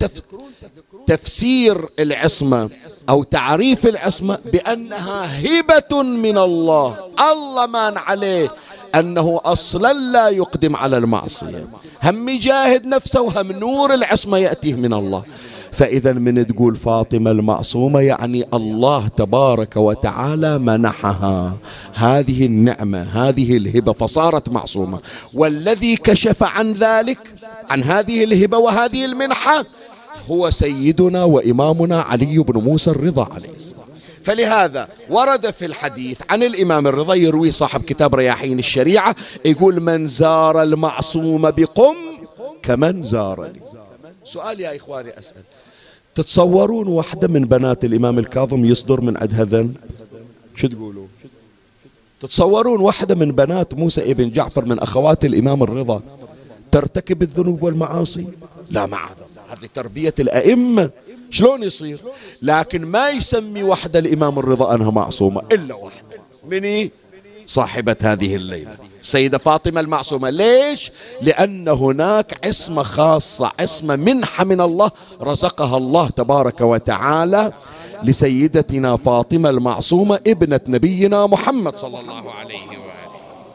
تفسير العصمة أو تعريف العصمة بأنها هبة من الله، الله مان عليه أنه أصلا لا يقدم على المعصية، هم يجاهد نفسه وهم نور العصمة يأتيه من الله. فإذا من تقول فاطمة المعصومة يعني الله تبارك وتعالى منحها هذه النعمة هذه الهبة فصارت معصومة، والذي كشف عن ذلك عن هذه الهبة وهذه المنحة هو سيدنا وإمامنا علي بن موسى الرضا عليه السلام. فلهذا ورد في الحديث عن الإمام الرضا، يروي صاحب كتاب رياحين الشريعة، يقول من زار المعصوم بقم كمن زارني. سؤال يا إخواني أسأل، تتصورون واحدة من بنات الإمام الكاظم يصدر من عندها ذنب؟ شو تقولوا؟ تتصورون واحدة من بنات موسى ابن جعفر من أخوات الإمام الرضا ترتكب الذنوب والمعاصي؟ لا معاذ الله، هذه تربية الأئمة، شلون يصير؟ لكن ما يسمي واحدة الإمام الرضا أنها معصومة إلا واحدة، مني؟ صاحبة هذه الليلة سيدة فاطمة المعصومة. ليش؟ لأن هناك عصمة خاصة، عصمة منحة من الله رزقها الله تبارك وتعالى لسيدتنا فاطمة المعصومة ابنة نبينا محمد صلى الله عليه وآله.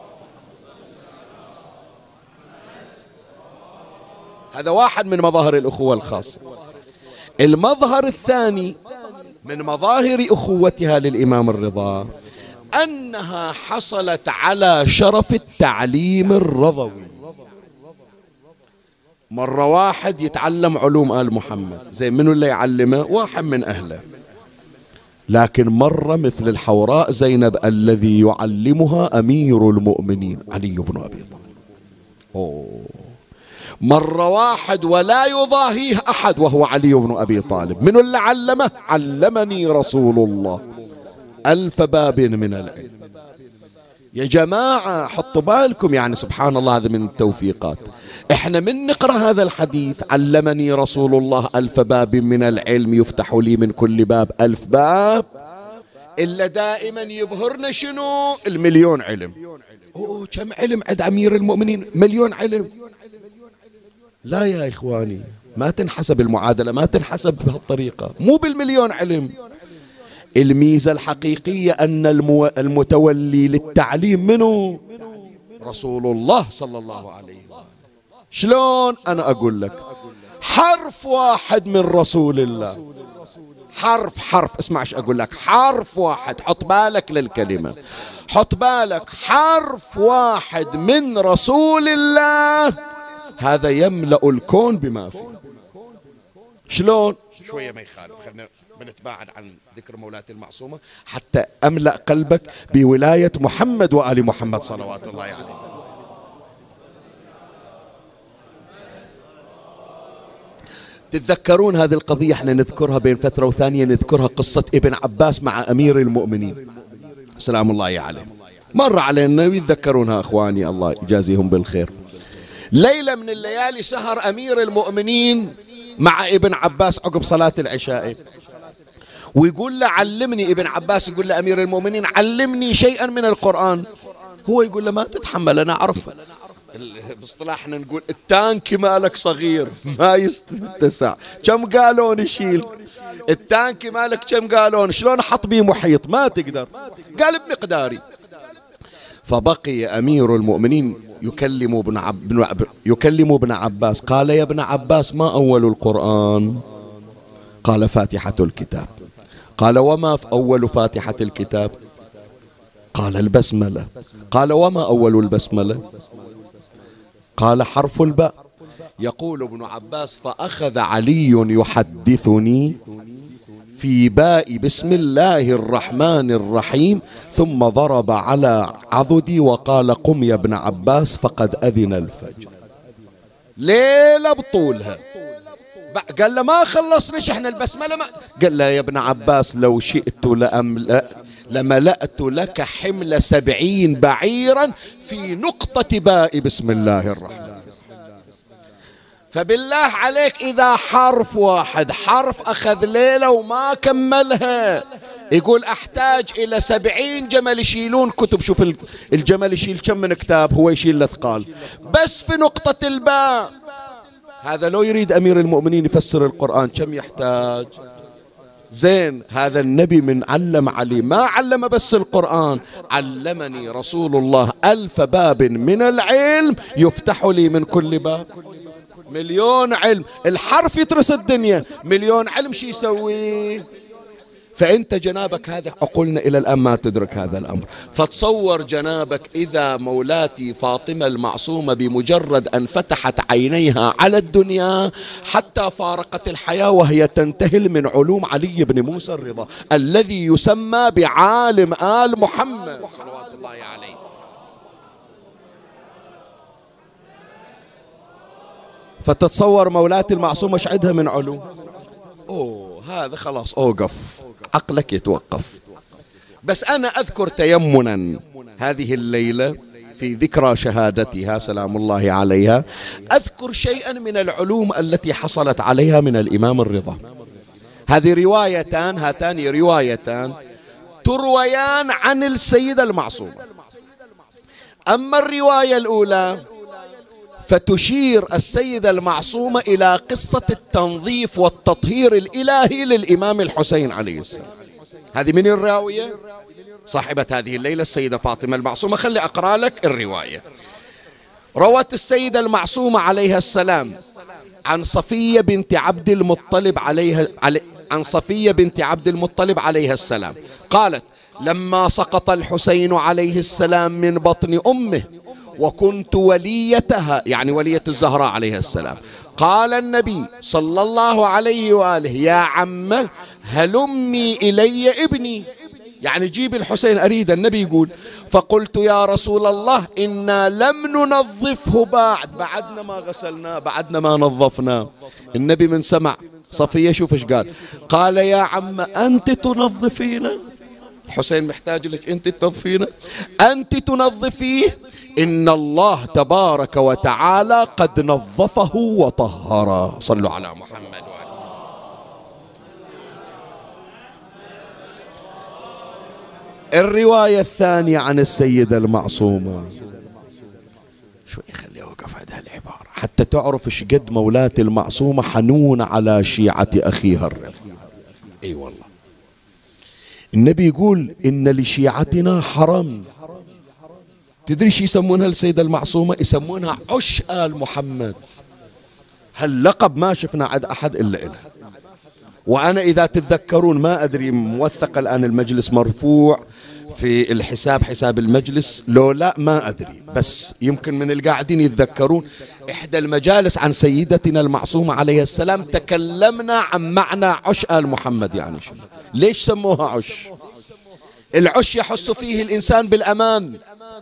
هذا واحد من مظاهر الأخوة الخاصة. المظهر الثاني من مظاهر أخوتها للإمام الرضا أنها حصلت على شرف التعليم الرضوي. مرة واحد يتعلم علوم آل محمد، زي منو اللي يعلمه؟ واحد من أهله. لكن مرة مثل الحوراء زينب الذي يعلمها أمير المؤمنين علي بن أبي طالب. مرة واحد ولا يضاهيه أحد وهو علي بن أبي طالب. منو اللي علمه؟ علمني رسول الله 1000 باب من العلم. يا جماعة حطوا بالكم، يعني سبحان الله، هذا من التوفيقات. احنا من نقرأ هذا الحديث علمني رسول الله 1000 باب من العلم يفتح لي من كل باب 1000 باب، إلا دائما يبهرنا شنو؟ المليون علم. كم علم عند أمير المؤمنين؟ مليون علم. لا يا إخواني، ما تنحسب المعادلة، ما تنحسب بهالطريقة، مو بالمليون علم. الميزة الحقيقية أن المتولي للتعليم منه رسول الله صلى الله عليه وسلم. شلون؟ أنا أقول لك، حرف واحد من رسول الله، حرف اسمع ايش أقول لك، حرف واحد، حط بالك للكلمة، حط بالك، حرف واحد من رسول الله هذا يملأ الكون بما فيه. شلون؟ شوية ما يخالف، خلنا بنتباعد عن ذكر مولاة المعصومة حتى أملأ قلبك بولاية محمد وآل محمد صلوات الله عليه. تتذكرون هذه القضية احنا نذكرها بين فترة وثانية، نذكرها قصة ابن عباس مع أمير المؤمنين سلام الله عليه. مر علينا ويتذكرونها أخواني الله يجازيهم بالخير. ليلة من الليالي سهر أمير المؤمنين مع ابن عباس عقب صلاة العشاء، ويقول له علمني. ابن عباس يقول له أمير المؤمنين علمني شيئا من القرآن. هو يقول له ما تتحمل، أنا أعرفه. باصطلاحنا نقول التانك مالك صغير ما يستسع، كم قالون يشيل التانك مالك، كم قالون، شلون أحط بيه محيط، ما تقدر. قال بمقداري. فبقي أمير المؤمنين يكلم ابن عباس. قال يا ابن عباس ما أول القرآن؟ قال فاتحة الكتاب. قال وما أول فاتحة الكتاب؟ قال البسملة. قال وما أول البسملة؟ قال حرف الباء. يقول ابن عباس فأخذ علي يحدثني في باء بسم الله الرحمن الرحيم، ثم ضرب على عضدي وقال قم يا ابن عباس فقد أذن الفجر. ليلة بطولها. قال له ما خلصناش احنا البسملة ما. قال له يا ابن عباس لو شئت لملأت لك حمل 70 بعيرا في نقطة باء بسم الله الرحمن. فبالله عليك إذا حرف واحد، حرف أخذ ليلة وما كملها، يقول أحتاج إلى 70 جمل يشيلون كتب. شوف الجمل يشيل كم من كتاب، هو يشيل الأثقال بس في نقطة الباء. هذا لو يريد أمير المؤمنين يفسر القرآن كم يحتاج؟ زين هذا النبي من علم علي ما علم بس القرآن، علمني رسول الله 1000 باب من العلم يفتح لي من كل باب. مليون علم، الحرف يترس الدنيا، مليون علم شي يسوي. فأنت جنابك هذا عقولنا إلى الآن ما تدرك هذا الأمر. فتصور جنابك إذا مولاتي فاطمة المعصومة بمجرد أن فتحت عينيها على الدنيا حتى فارقت الحياة وهي تنتهل من علوم علي بن موسى الرضا الذي يسمى بعالم آل محمد صلوات الله عليه. فتتصور مولاتي المعصومة ايش عندها من علوم. هذا خلاص أوقف، عقلك يتوقف. بس أنا أذكر تيمنا هذه الليلة في ذكرى شهادتها سلام الله عليها، أذكر شيئا من العلوم التي حصلت عليها من الإمام الرضا. هذه روايتان، هاتان روايتان ترويان عن السيدة المعصومة. أما الرواية الأولى فتشير السيدة المعصومة إلى قصة التنظيف والتطهير الإلهي للإمام الحسين عليه السلام. هذه من الراوية صاحبة هذه الليلة السيدة فاطمة المعصومة. خلي أقرأ لك الرواية. روت السيدة المعصومة عليها السلام عن صفية بنت عبد المطلب عليها السلام قالت: لما سقط الحسين عليه السلام من بطن أمه وكنت وليتها، يعني ولية الزهراء عليها السلام، قال النبي صلى الله عليه وآله: يا عمه هلمي إلي ابني، يعني جيب الحسين أريد. النبي يقول: فقلت يا رسول الله إنا لم ننظفه بعدنا ما غسلناه، بعدنا ما نظفناه. النبي من سمع صفية شوف ايش قال، قال: يا عم أنت تنظفينه، الحسين محتاج لك أنت تنظفينه، أنت تنظفيه، إن الله تبارك وتعالى قد نظفه وطهره. صلوا على محمد. الرواية الثانية عن السيدة المعصومة، شوي خلي أوقف هذه العبارة حتى تعرف ايش قد مولاة المعصومة حنون على شيعة أخيها الرضا. أي والله النبي يقول: إن لشيعتنا حرم. تدري شو يسمونها السيدة المعصومة؟ يسمونها عش آل محمد. هاللقب ما شفنا عند أحد إلا إله. وأنا إذا تتذكرون ما أدري موثق الآن المجلس مرفوع في الحساب، حساب المجلس لو لا ما أدري، بس يمكن من القاعدين يتذكرون إحدى المجالس عن سيدتنا المعصومة عليه السلام تكلمنا عن معنى عش آل محمد. يعني شو؟ ليش سموها عش؟ العش يحس فيه الإنسان بالأمان.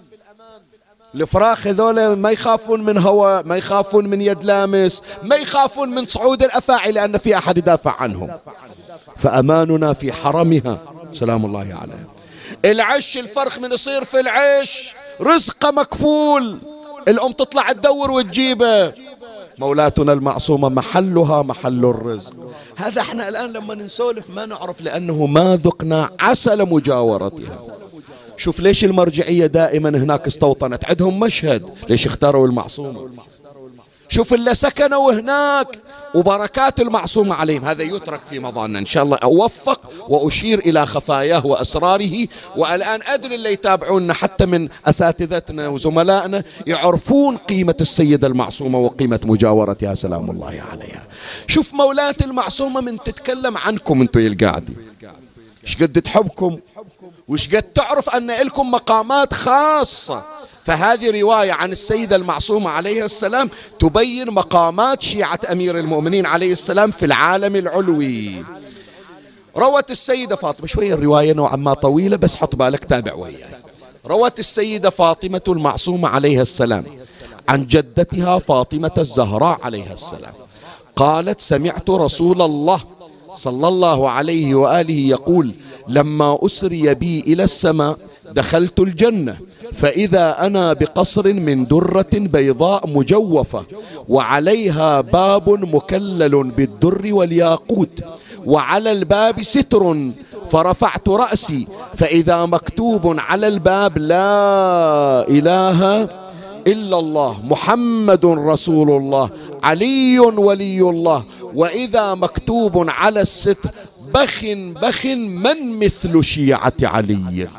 الفراخ هذول ما يخافون من هواء، ما يخافون من يد لامس، ما يخافون من صعود الأفاعي لأن في أحد يدافع عنهم. فأماننا في حرمها سلام الله عليه. العش الفرخ من يصير في العش رزقه مكفول، الأم تطلع تدور وتجيبه. مولاتنا المعصومة محلها محل الرزق. هذا احنا الآن لما نسولف ما نعرف لأنه ما ذقنا عسل مجاورتها. شوف ليش المرجعية دائما هناك استوطنت، عندهم مشهد ليش اختاروا المعصومة. شوف اللي سكنوا هناك وبركات المعصومة عليهم. هذا يترك في مظاننا إن شاء الله، أوفق وأشير إلى خفاياه وأسراره. والآن أدري اللي يتابعوننا حتى من أساتذتنا وزملائنا يعرفون قيمة السيدة المعصومة وقيمة مجاورتها سلام الله عليها. شوف مولاة المعصومة من تتكلم عنكم انتم القاعدين ايش قد تحبكم وش قد تعرف أن لكم مقامات خاصة. فهذه رواية عن السيدة المعصومة عليه السلام تبين مقامات شيعة أمير المؤمنين عليه السلام في العالم العلوي. روت السيدة فاطمة، شوية الرواية نوعا ما طويلة بس حط بالك تابع وياي. روت السيدة فاطمة المعصومة عليها السلام عن جدتها فاطمة الزهراء عليها السلام قالت: سمعت رسول الله صلى الله عليه وآله يقول: لما أسري بي إلى السماء دخلت الجنة فإذا أنا بقصر من درة بيضاء مجوفة وعليها باب مكلل بالدر والياقوت وعلى الباب ستر، فرفعت رأسي فإذا مكتوب على الباب: لا إله إلا الله محمد رسول الله علي ولي الله. وإذا مكتوب على الستر: بخ من مثل شيعة علي.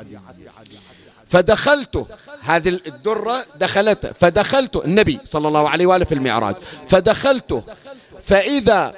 فدخلت هذه الدرة دخلت، فدخلت النبي صلى الله عليه وآله في المعراج، فدخلت فإذا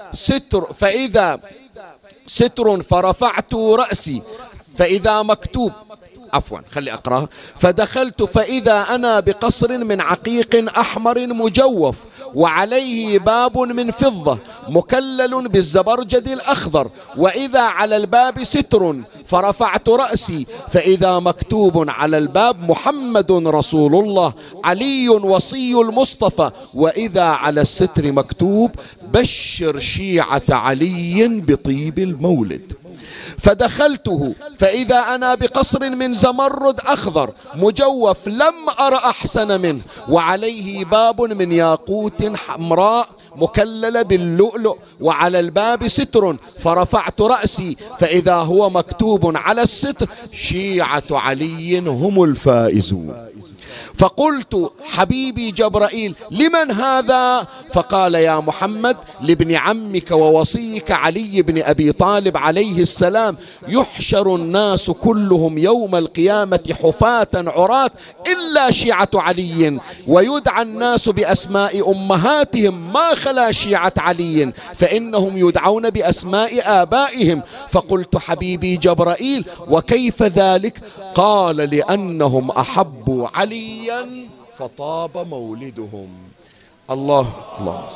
ستر فرفعت رأسي فإذا مكتوب، عفوا خلي أقرأها، فدخلت فإذا أنا بقصر من عقيق أحمر مجوف وعليه باب من فضة مكلل بالزبرجد الأخضر، وإذا على الباب ستر فرفعت رأسي فإذا مكتوب على الباب محمد رسول الله علي وصي المصطفى، وإذا على الستر مكتوب بشر شيعة علي بطيب المولد. فدخلته فإذا أنا بقصر من زمرد أخضر مجوف لم أر أحسن منه، وعليه باب من ياقوت حمراء مكلل باللؤلؤ، وعلى الباب ستر فرفعت رأسي فإذا هو مكتوب على الستر شيعة علي هم الفائزون. فقلت حبيبي جبرائيل لمن هذا؟ فقال يا محمد لابن عمك ووصيك علي بن أبي طالب عليه السلام، يحشر الناس كلهم يوم القيامة حفاة عراة إلا شيعة علي، ويدعى الناس بأسماء أمهاتهم ما خلا شيعة علي، فإنهم يدعون بأسماء آبائهم. فقلت حبيبي جبرائيل وكيف ذلك؟ قال لأنهم أحبوا عليا فطاب مولدهم. الله الله.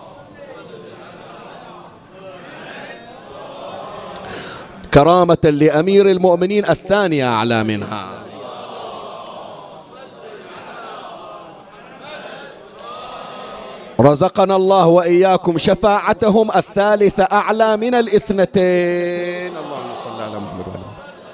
كرامة لأمير المؤمنين الثانية أعلى منها. رزقنا الله وإياكم شفاعتهم الثالثة أعلى من الاثنتين. اللهم صل على محمد وعلى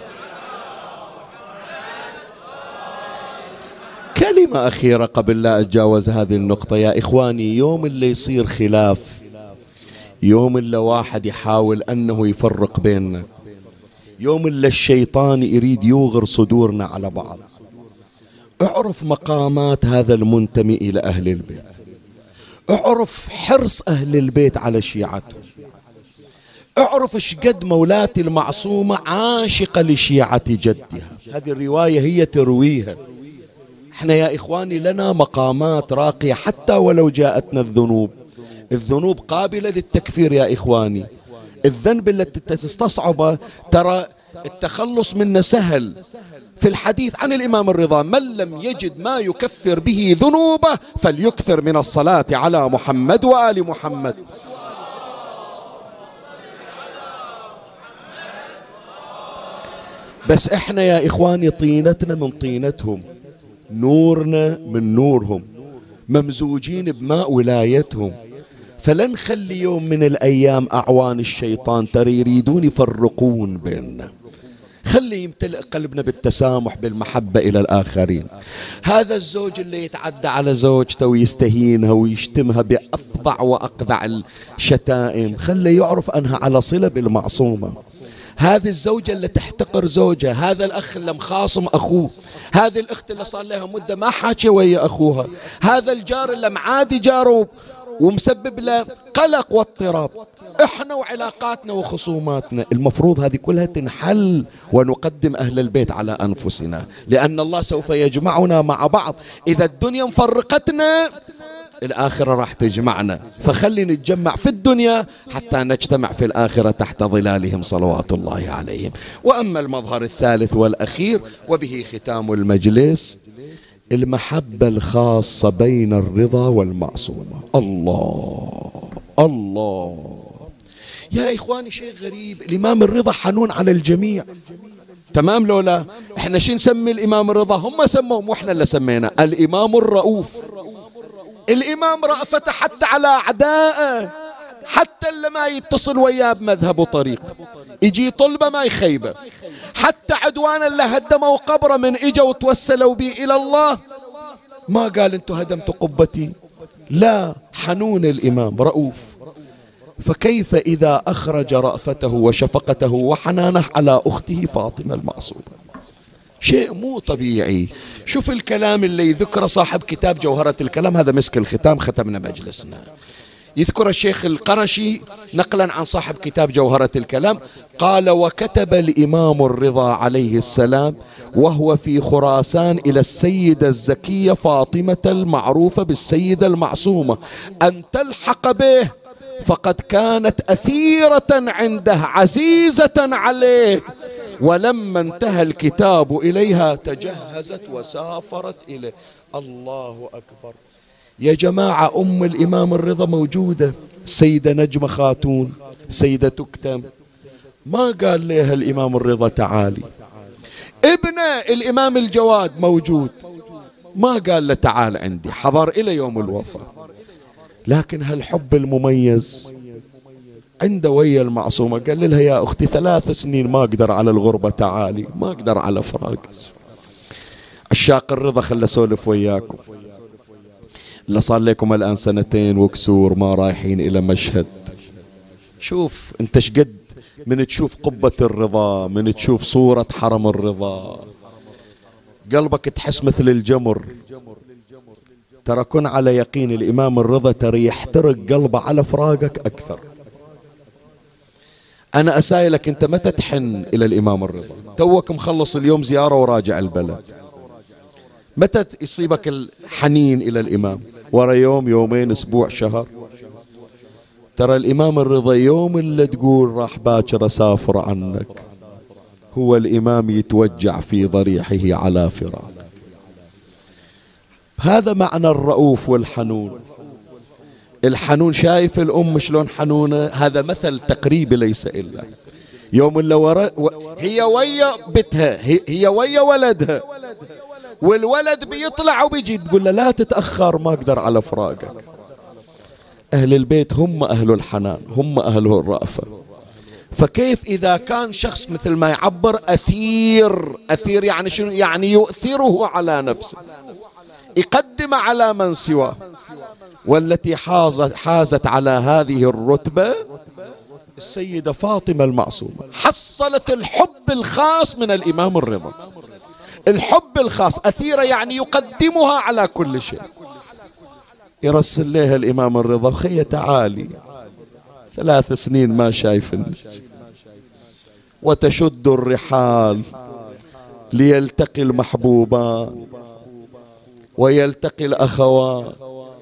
كلمة أخيرة قبل لا أتجاوز هذه النقطة. يا إخواني، يوم اللي يصير خلاف، يوم اللي واحد يحاول أنه يفرق بيننا، يوم اللي الشيطان يريد يوغر صدورنا على بعض، اعرف مقامات هذا المنتمي إلى أهل البيت، اعرف حرص أهل البيت على شيعته، اعرف ايش قد مولاتي المعصومة عاشقة لشيعة جدها. هذه الرواية هي ترويها. احنا يا إخواني لنا مقامات راقية حتى ولو جاءتنا الذنوب. الذنوب قابلة للتكفير يا إخواني. الذنب التي تستصعبه ترى التخلص منه سهل. في الحديث عن الإمام الرضا: من لم يجد ما يكفر به ذنوبه فليكثر من الصلاة على محمد وآل محمد. بس احنا يا إخواني طينتنا من طينتهم، نورنا من نورهم، ممزوجين بماء ولايتهم. فلن نخلي يوم من الأيام أعوان الشيطان ترى يريدون يفرقون بيننا. خلي يمتلئ قلبنا بالتسامح بالمحبة إلى الآخرين. هذا الزوج اللي يتعدى على زوجته ويستهينها ويشتمها بأفظع وأقذع الشتائم، خلي يعرف أنها على صلة بالمعصومة. هذه الزوجة اللي تحتقر زوجها، هذا الأخ اللي مخاصم أخوه، هذه الأخت اللي صار لها مدة ما حاكي ويا أخوها، هذا الجار اللي معادي جاره ومسبب له قلق واضطراب. احنا وعلاقاتنا وخصوماتنا المفروض هذه كلها تنحل، ونقدم أهل البيت على أنفسنا، لأن الله سوف يجمعنا مع بعض. إذا الدنيا مفرقتنا الآخرة راح تجمعنا، فخلي نتجمع في الدنيا حتى نجتمع في الآخرة تحت ظلالهم صلوات الله عليهم. وأما المظهر الثالث والأخير وبه ختام المجلس: المحبة الخاصة بين الرضا والمعصومة. الله الله يا إخواني، شيء غريب، الإمام الرضا حنون على الجميع، تمام لولا احنا شو نسمي الإمام الرضا؟ هم سموه مو احنا اللي سمينا، الإمام الرؤوف. الإمام رأفته حتى على أعدائه، حتى اللي ما يتصل وياه بمذهب وطريق يجي طلبه ما يخيبه، حتى عدوان اللي هدموا قبره من اجوا وتوسلوا بي إلى الله ما قال انتوا هدمتوا قبتي، لا، حنون الإمام رؤوف. فكيف إذا أخرج رأفته وشفقته وحنانه على أخته فاطمة المعصومة؟ شيء مو طبيعي. شوف الكلام اللي ذكر صاحب كتاب جوهرة الكلام، هذا مسك الختام، ختمنا مجلسنا. يذكر الشيخ القرشي نقلا عن صاحب كتاب جوهرة الكلام قال: وكتب الإمام الرضا عليه السلام وهو في خراسان إلى السيدة الزكية فاطمة المعروفة بالسيدة المعصومة أن تلحق به، فقد كانت أثيرة عنده عزيزة عليه، ولما انتهى الكتاب إليها تجهزت وسافرت إليه. الله أكبر يا جماعة. أم الإمام الرضا موجودة، سيدة نجمة خاتون، سيدة تكتم. ما قال لها الإمام الرضا تعالي. ابنه الإمام الجواد موجود، ما قال له تعال عندي، حضر إلى يوم الوفاة. لكن هالحب المميز عنده ويا المعصومة. قال لها: يا أختي 3 سنين ما أقدر على الغربة، تعالي، ما أقدر على فراقك. عشاق الرضا خلى أسولف وياكم. اللي صار لكم الآن 2 وكسور ما رايحين إلى مشهد. شوف أنت شقد من تشوف قبة الرضا، من تشوف صورة حرم الرضا، قلبك تحس مثل الجمر. ترى كن على يقين الإمام الرضا ترى يحترق قلبه على فراقك أكثر. أنا أسائلك أنت متى تحن إلى الإمام الرضا؟ توك مخلص اليوم زيارة وراجع البلد، متى يصيبك الحنين إلى الإمام؟ ورا يوم، يومين، أسبوع، شهر؟ ترى الإمام الرضا يوم اللي تقول راح باكر أسافر عنك، هو الإمام يتوجع في ضريحه على فراق. هذا معنى الرؤوف والحنون. الحنون، شايف الأم شلون حنونة؟ هذا مثل تقريبي ليس إلا. يوم اللي هي ويا بتها، هي ويا ولدها، والولد بيطلع وبيجي تقول له لا تتأخر، ما أقدر على فراقك. أهل البيت هم أهل الحنان، هم أهل الرأفة. فكيف إذا كان شخص مثل ما يعبر أثير؟ أثير يعني شنو؟ يعني يؤثره على نفسه، يقدم على من سواه. والتي حازت على هذه الرتبة السيدة فاطمة المعصومة، حصلت الحب الخاص من الإمام الرضا، الحب الخاص. أثيرة يعني يقدمها على كل شيء. يرسل لها الإمام الرضا: خي تعالي، 3 سنين ما شايفني. وتشد الرحال ليلتقي المحبوبان ويلتقي الأخوان.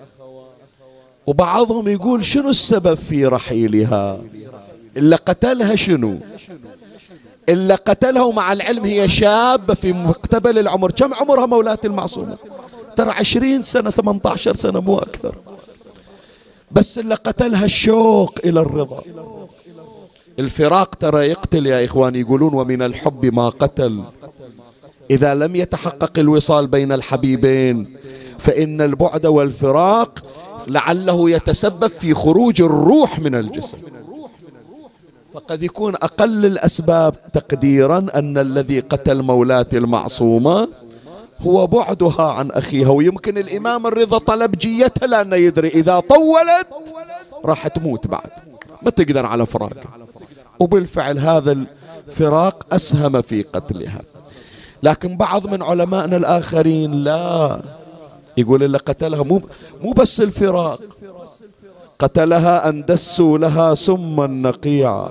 وبعضهم يقول: شنو السبب في رحيلها؟ إلا قتلها شنو؟ إلا قتلها، ومع العلم هي شابة في مقتبل العمر. كم عمرها مولاة المعصومة؟ ترى 20 سنة 18 سنة مو أكثر. بس إلا قتلها الشوق إلى الرضا. الفراق ترى يقتل يا إخوان. يقولون: ومن الحب ما قتل. إذا لم يتحقق الوصال بين الحبيبين فإن البعد والفراق لعله يتسبب في خروج الروح من الجسد. فقد يكون أقل الأسباب تقديرا أن الذي قتل مولاة المعصومة هو بعدها عن أخيها. ويمكن الإمام الرضا طلب جيتها لأنه يدري إذا طولت راح تموت بعد، ما تقدر على فراق. وبالفعل هذا الفراق أسهم في قتلها. لكن بعض من علمائنا الآخرين لا، يقول اللي قتلها مو بس الفراق، قتلها أن دسوا لها سما نقيعا.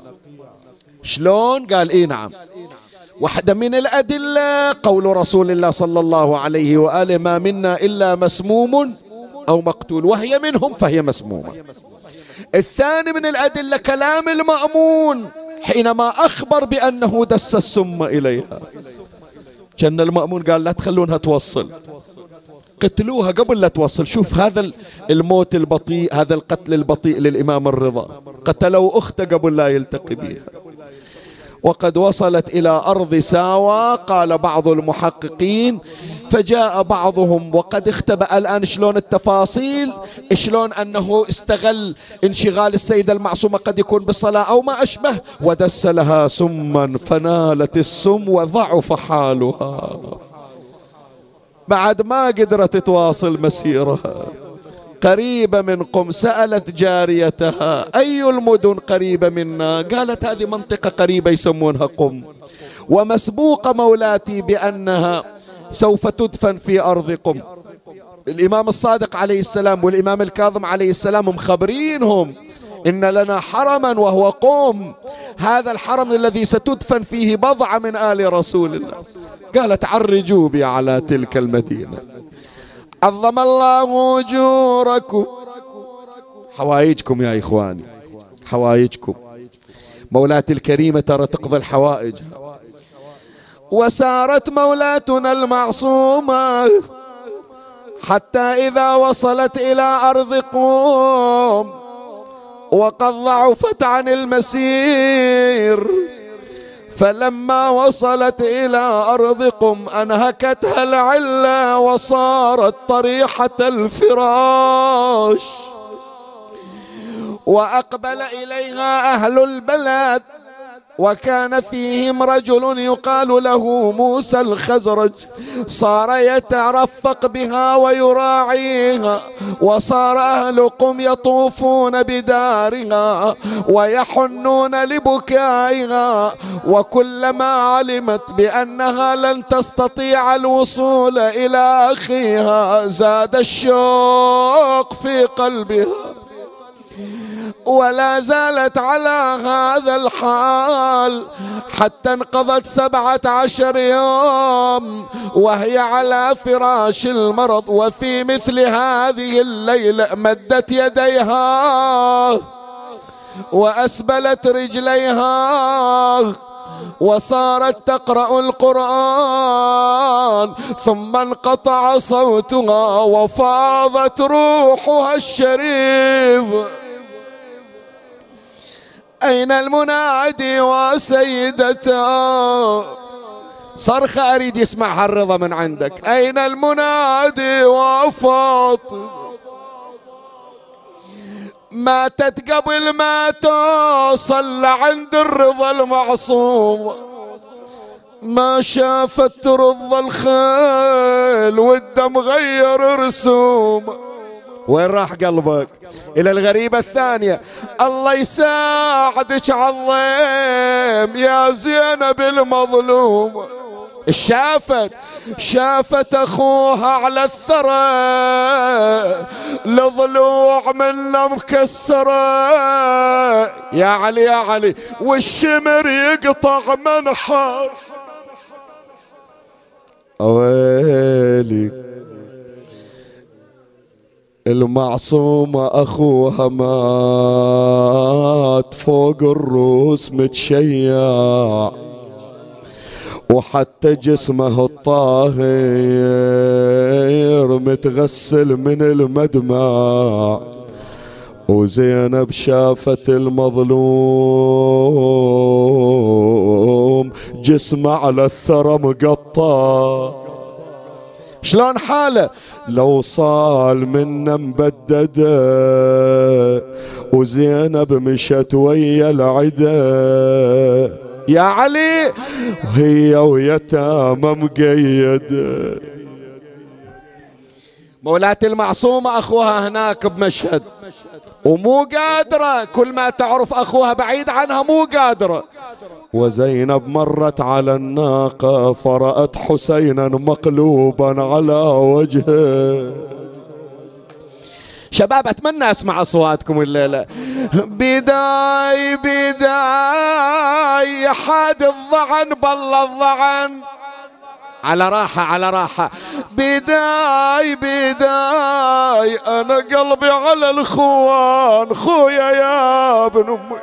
شلون؟ قال: إيه نعم. واحدة من الأدلة قول رسول الله صلى الله عليه وآله: ما منا إلا مسموم أو مقتول، وهي منهم فهي مسمومة. الثاني من الأدلة كلام المأمون حينما أخبر بأنه دس السم إليها. كان المأمون قال: لا تخلونها توصل، قتلوها قبل لا توصل. شوف هذا الموت البطيء، هذا القتل البطيء للإمام الرضا. قتلوا أخته قبل لا يلتقي بها. وقد وصلت إلى أرض ساوى، قال بعض المحققين، فجاء بعضهم وقد اختبأ الآن شلون التفاصيل، شلون أنه استغل انشغال السيدة المعصومة قد يكون بالصلاة أو ما أشبه، ودس لها سما فنالت السم وضعف حالها. بعد ما قدرت تواصل مسيرها، قريبة من قم، سألت جاريتها: أي المدن قريبة منا؟ قالت: هذه منطقة قريبة يسمونها قم، ومسبوق مولاتي بأنها سوف تدفن في أرض قم. الإمام الصادق عليه السلام والإمام الكاظم عليه السلام مخبرينهم إن لنا حرما وهو قم، هذا الحرم الذي ستدفن فيه بضعة من آل رسول الله. قالت عرجوا بي على تلك المدينة، عظم الله أجوركم. حوائجكم يا إخواني، حوائجكم. مولاتي الكريمة ترى تقضي الحوائج. وسارت مولاتنا المعصومة حتى إذا وصلت إلى أرض قوم وقد ضعفت عن المسير، فلما وصلت إلى أرض قم أنهكتها العلة وصارت طريحة الفراش، وأقبل إليها أهل البلد، وكان فيهم رجل يقال له موسى الخزرج، صار يترفق بها ويراعيها، وصار أهل قم يطوفون بدارها ويحنون لبكائها، وكلما علمت بأنها لن تستطيع الوصول إلى أخيها زاد الشوق في قلبها، ولا زالت على هذا الحال حتى انقضت 17 يوم وهي على فراش المرض. وفي مثل هذه الليلة مدت يديها وأسبلت رجليها وصارت تقرأ القرآن، ثم انقطع صوتها وفاضت روحها الشريف. أين المنادي وسيدته؟ صرخة أريد يسمعها الرضا من عندك. أين المنادي وفاطمة؟ ماتت قبل ما توصل لعند الرضا المعصوم، ما شافت ترض الخيل والدم غير رسوم. وين راح قلبك؟ إلى الغريبة الثانية. الله يساعدك عظيم يا زينب المظلوم. شافت أخوها على الثرى لضلوع منه مكسرة، يا علي يا علي، والشمر يقطع منحر. أويلي المعصومة أخوها مات فوق الروس متشيع، وحتى جسمه الطاهر متغسل من المدمع. وزينب شافت المظلوم جسمه على الثرى مقطع، شلون حاله؟ لو صال منا مبدده، وزينب مشت ويا العدا يا علي وهي ويتامى مقيده. مولاتي المعصومة أخوها هناك بمشهد ومو قادرة، كل ما تعرف أخوها بعيد عنها مو قادرة. وزينب مرت على الناقة فرأت حسينا مقلوبا على وجهه. شباب أتمنى أسمع أصواتكم الليلة. بداي حاد الضعن بالله الضعن، على راحة على راحة. بداي أنا قلبي على الخوان، خويا يا ابن أمي.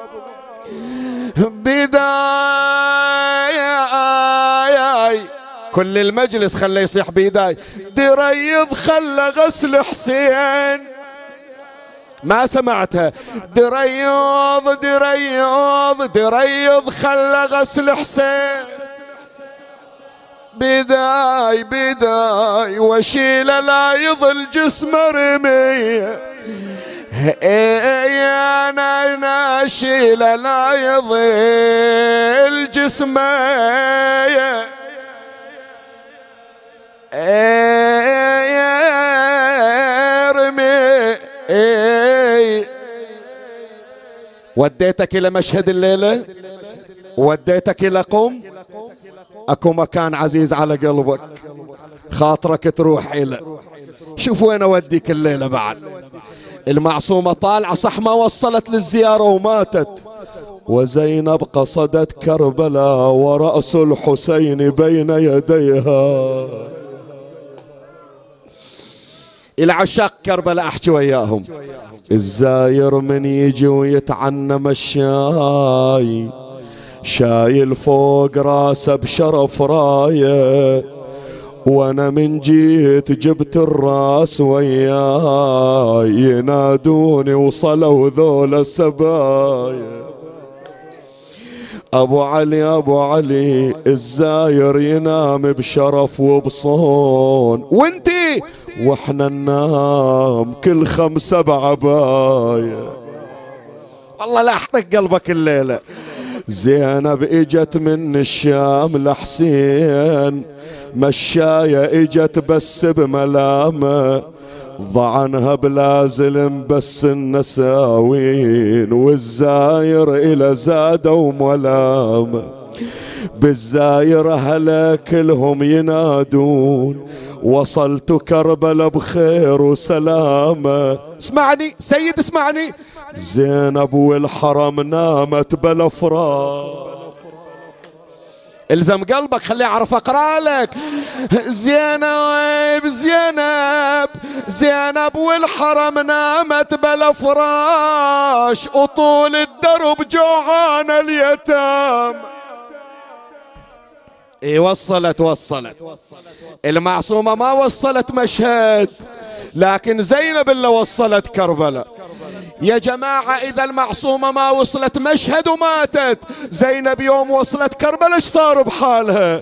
بداي كل المجلس خليه يصيح بداي. دريض خلى غسل حسين، ما سمعتها. دريض خلى غسل حسين. بداي وشيل لا يظل جسم رمي، انا شيل لا يظل جسم رمي. وديتك الى مشهد الليلة، وديتك الى قم. اكو مكان عزيز على قلبك خاطرك تروح إلى شوف وين أوديك الليلة بعد. المعصومة طالعة صح ما وصلت للزيارة وماتت، وزينب قصدت كربلاء ورأس الحسين بين يديها. إلى عشاق كربلاء أحكي وياهم. الزاير من يجي ويتعنم الشاي، شايل فوق راسه بشرف رايه، وانا من جيت جبت الراس وياي، ينادوني وصلوا ذول السبايا. ابو علي ابو علي الزاير ينام بشرف وبصون، وانتي واحنا ننام كل 5 بعباية. والله لا احرق قلبك الليلة. زينب اجت من الشام لحسين، مشاية اجت بس بملامة، ضعنها بلازلم بس النساوين، والزاير الى زادوا ملامة. بالزاير هلا كلهم ينادون، وصلت كربلاء بخير وسلامة. اسمعني سيد اسمعني. زينب والحرم نامت بلا فراق. الزم قلبك خلي اعرف اقرا لك. زينب زينب زينب والحرم نامت بلا فراش، وطول الدرب جوعان اليتام. اي وصلت المعصومة ما وصلت مشهد، لكن زينب اللي وصلت كربلاء. يا جماعة إذا المعصومة ما وصلت مشهد وماتت، زينب يوم وصلت كربلاء ايش صار بحالها؟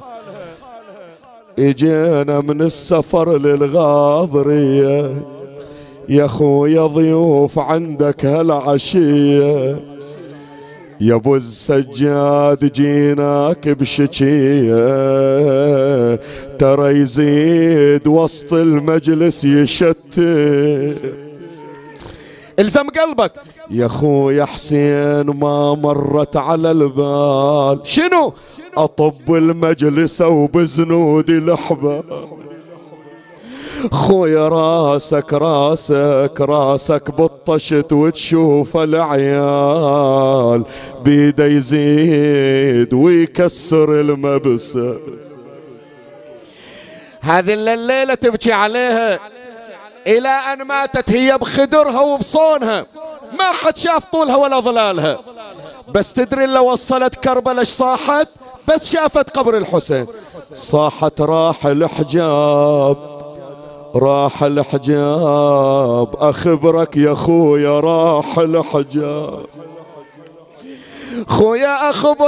اجينا من السفر للغاضرية، يا خويا ضيوف عندك هالعشية، يا ابو السجاد جيناك بشكية، ترى يزيد وسط المجلس يشتت. الزم قلبك. يا خويا حسين ما مرت على البال، شنو؟ اطب المجلس وبزنودي الحبال. خويا راسك راسك راسك بالطشت، وتشوف العيال بيده يزيد ويكسر المبسة. هذه الليلة تبكي عليها إلى أن ماتت هي بخدرها وبصونها، ما حد شاف طولها ولا ظلالها. بس تدري اللي وصلت كربلاء ايش صاحت؟ بس شافت قبر الحسين صاحت راح الحجاب، راح الحجاب. أخبرك يا خويا راح الحجاب. خويا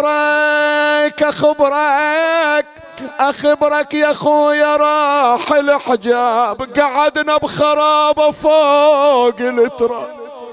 أخبرك يا خويا راح الحجاب، قعدنا بخرابة فوق التراب.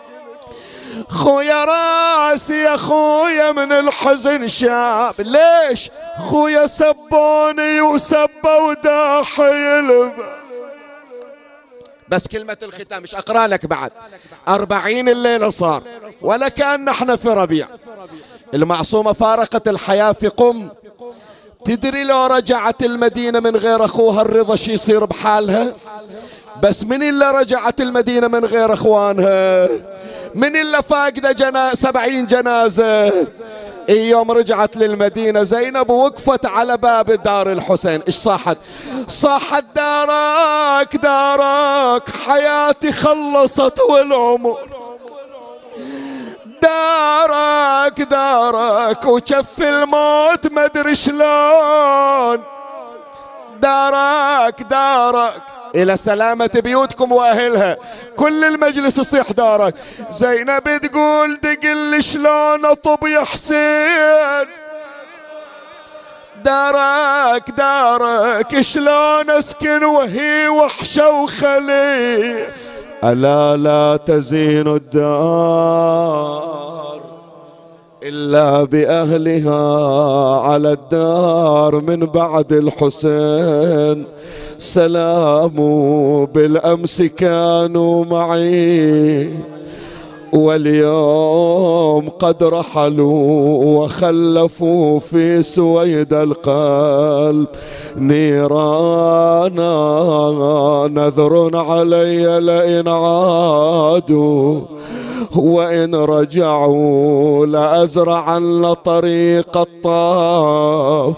خويا راسي يا خويا من الحزن شاب، ليش؟ خويا سبوني وسبوا داحي الباب. بس كلمة الختام مش أقرأ لك بعد. 40 الليلة صار، ولا كأن احنا في ربيع. المعصومة فارقت الحياة في قم. تدري لو رجعت المدينة من غير أخوها الرضا شي يصير بحالها؟ بس من اللي رجعت المدينة من غير أخوانها؟ من اللي فاقدة 70 جنازة؟ يوم رجعت للمدينة زينب وقفت على باب دار الحسين، ايش صاحت؟ صاحت دارك دارك حياتي خلصت والعمر، دارك دارك وشف الموت مدري شلون، دارك دارك إلى سلامة بيوتكم وأهلها. كل المجلس يصيح دارك. زينب تقول دقل شلون أطب يا حسين، دارك دارك شلون أسكن وهي وحشة وخلي، ألا لا تزين الدار إلا بأهلها، على الدار من بعد الحسين سلام، بالأمس كانوا معي واليوم قد رحلوا وخلفوا في سويد القلب نيرانا. نذر علي لئن عادوا وإن رجعوا لأزرعن طريق الطاف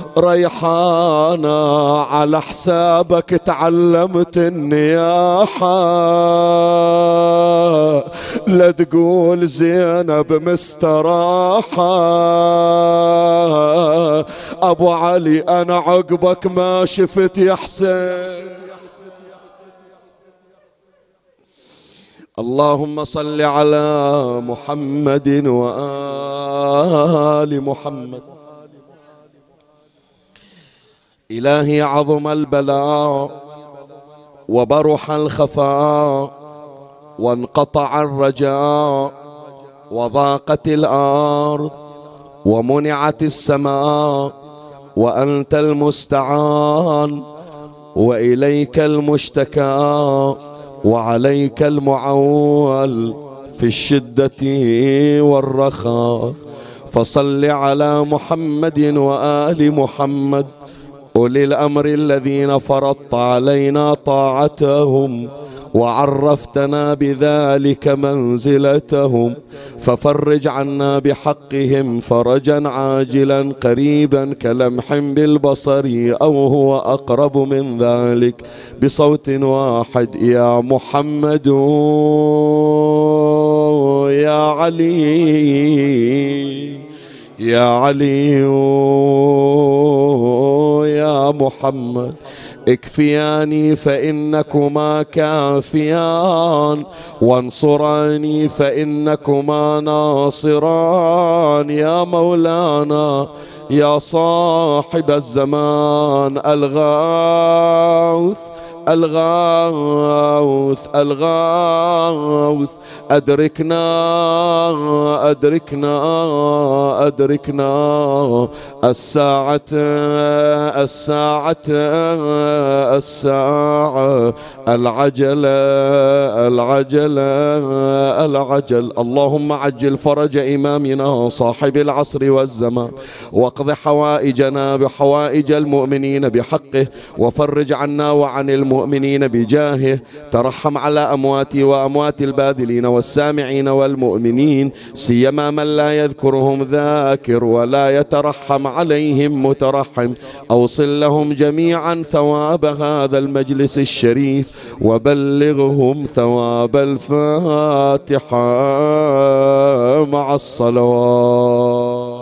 ريحانا. على حسابك تعلمت النياحة، لا تقول زينب مستراحة. أبو علي أنا عقبك ما شفت يا حسين. اللهم صل على محمد وآل محمد. إلهي عظم البلاء وبرح الخفاء وانقطع الرجاء وضاقت الأرض ومنعت السماء وأنت المستعان وإليك المشتكى وعليك المعول في الشدة والرخاء. فصل على محمد وآل محمد أولي الأمر الذين فرضت علينا طاعتهم وعرفتنا بذلك منزلتهم، ففرج عنا بحقهم فرجا عاجلا قريبا كلمح بالبصر أو هو أقرب من ذلك بصوت واحد. يا محمد يا علي يا علي يا محمد اكفياني فإنكما كافيان وانصراني فإنكما ناصران. يا مولانا يا صاحب الزمان الغاوث الغاوث الغاوث أدركنا أدركنا أدركنا الساعة الساعة الساعة العجل العجل العجل. اللهم عجل فرج إمامنا صاحب العصر والزمان واقض حوائجنا بحوائج المؤمنين بحقه وفرج عنا وعن المؤمنين بجاهه. ترحم على أمواتي وأموات الباذلين والسامعين والمؤمنين سيما من لا يذكرهم ذاكر ولا يترحم عليهم مترحم. أوصل لهم جميعا ثواب هذا المجلس الشريف وبلغهم ثواب الفاتحة مع الصلوات.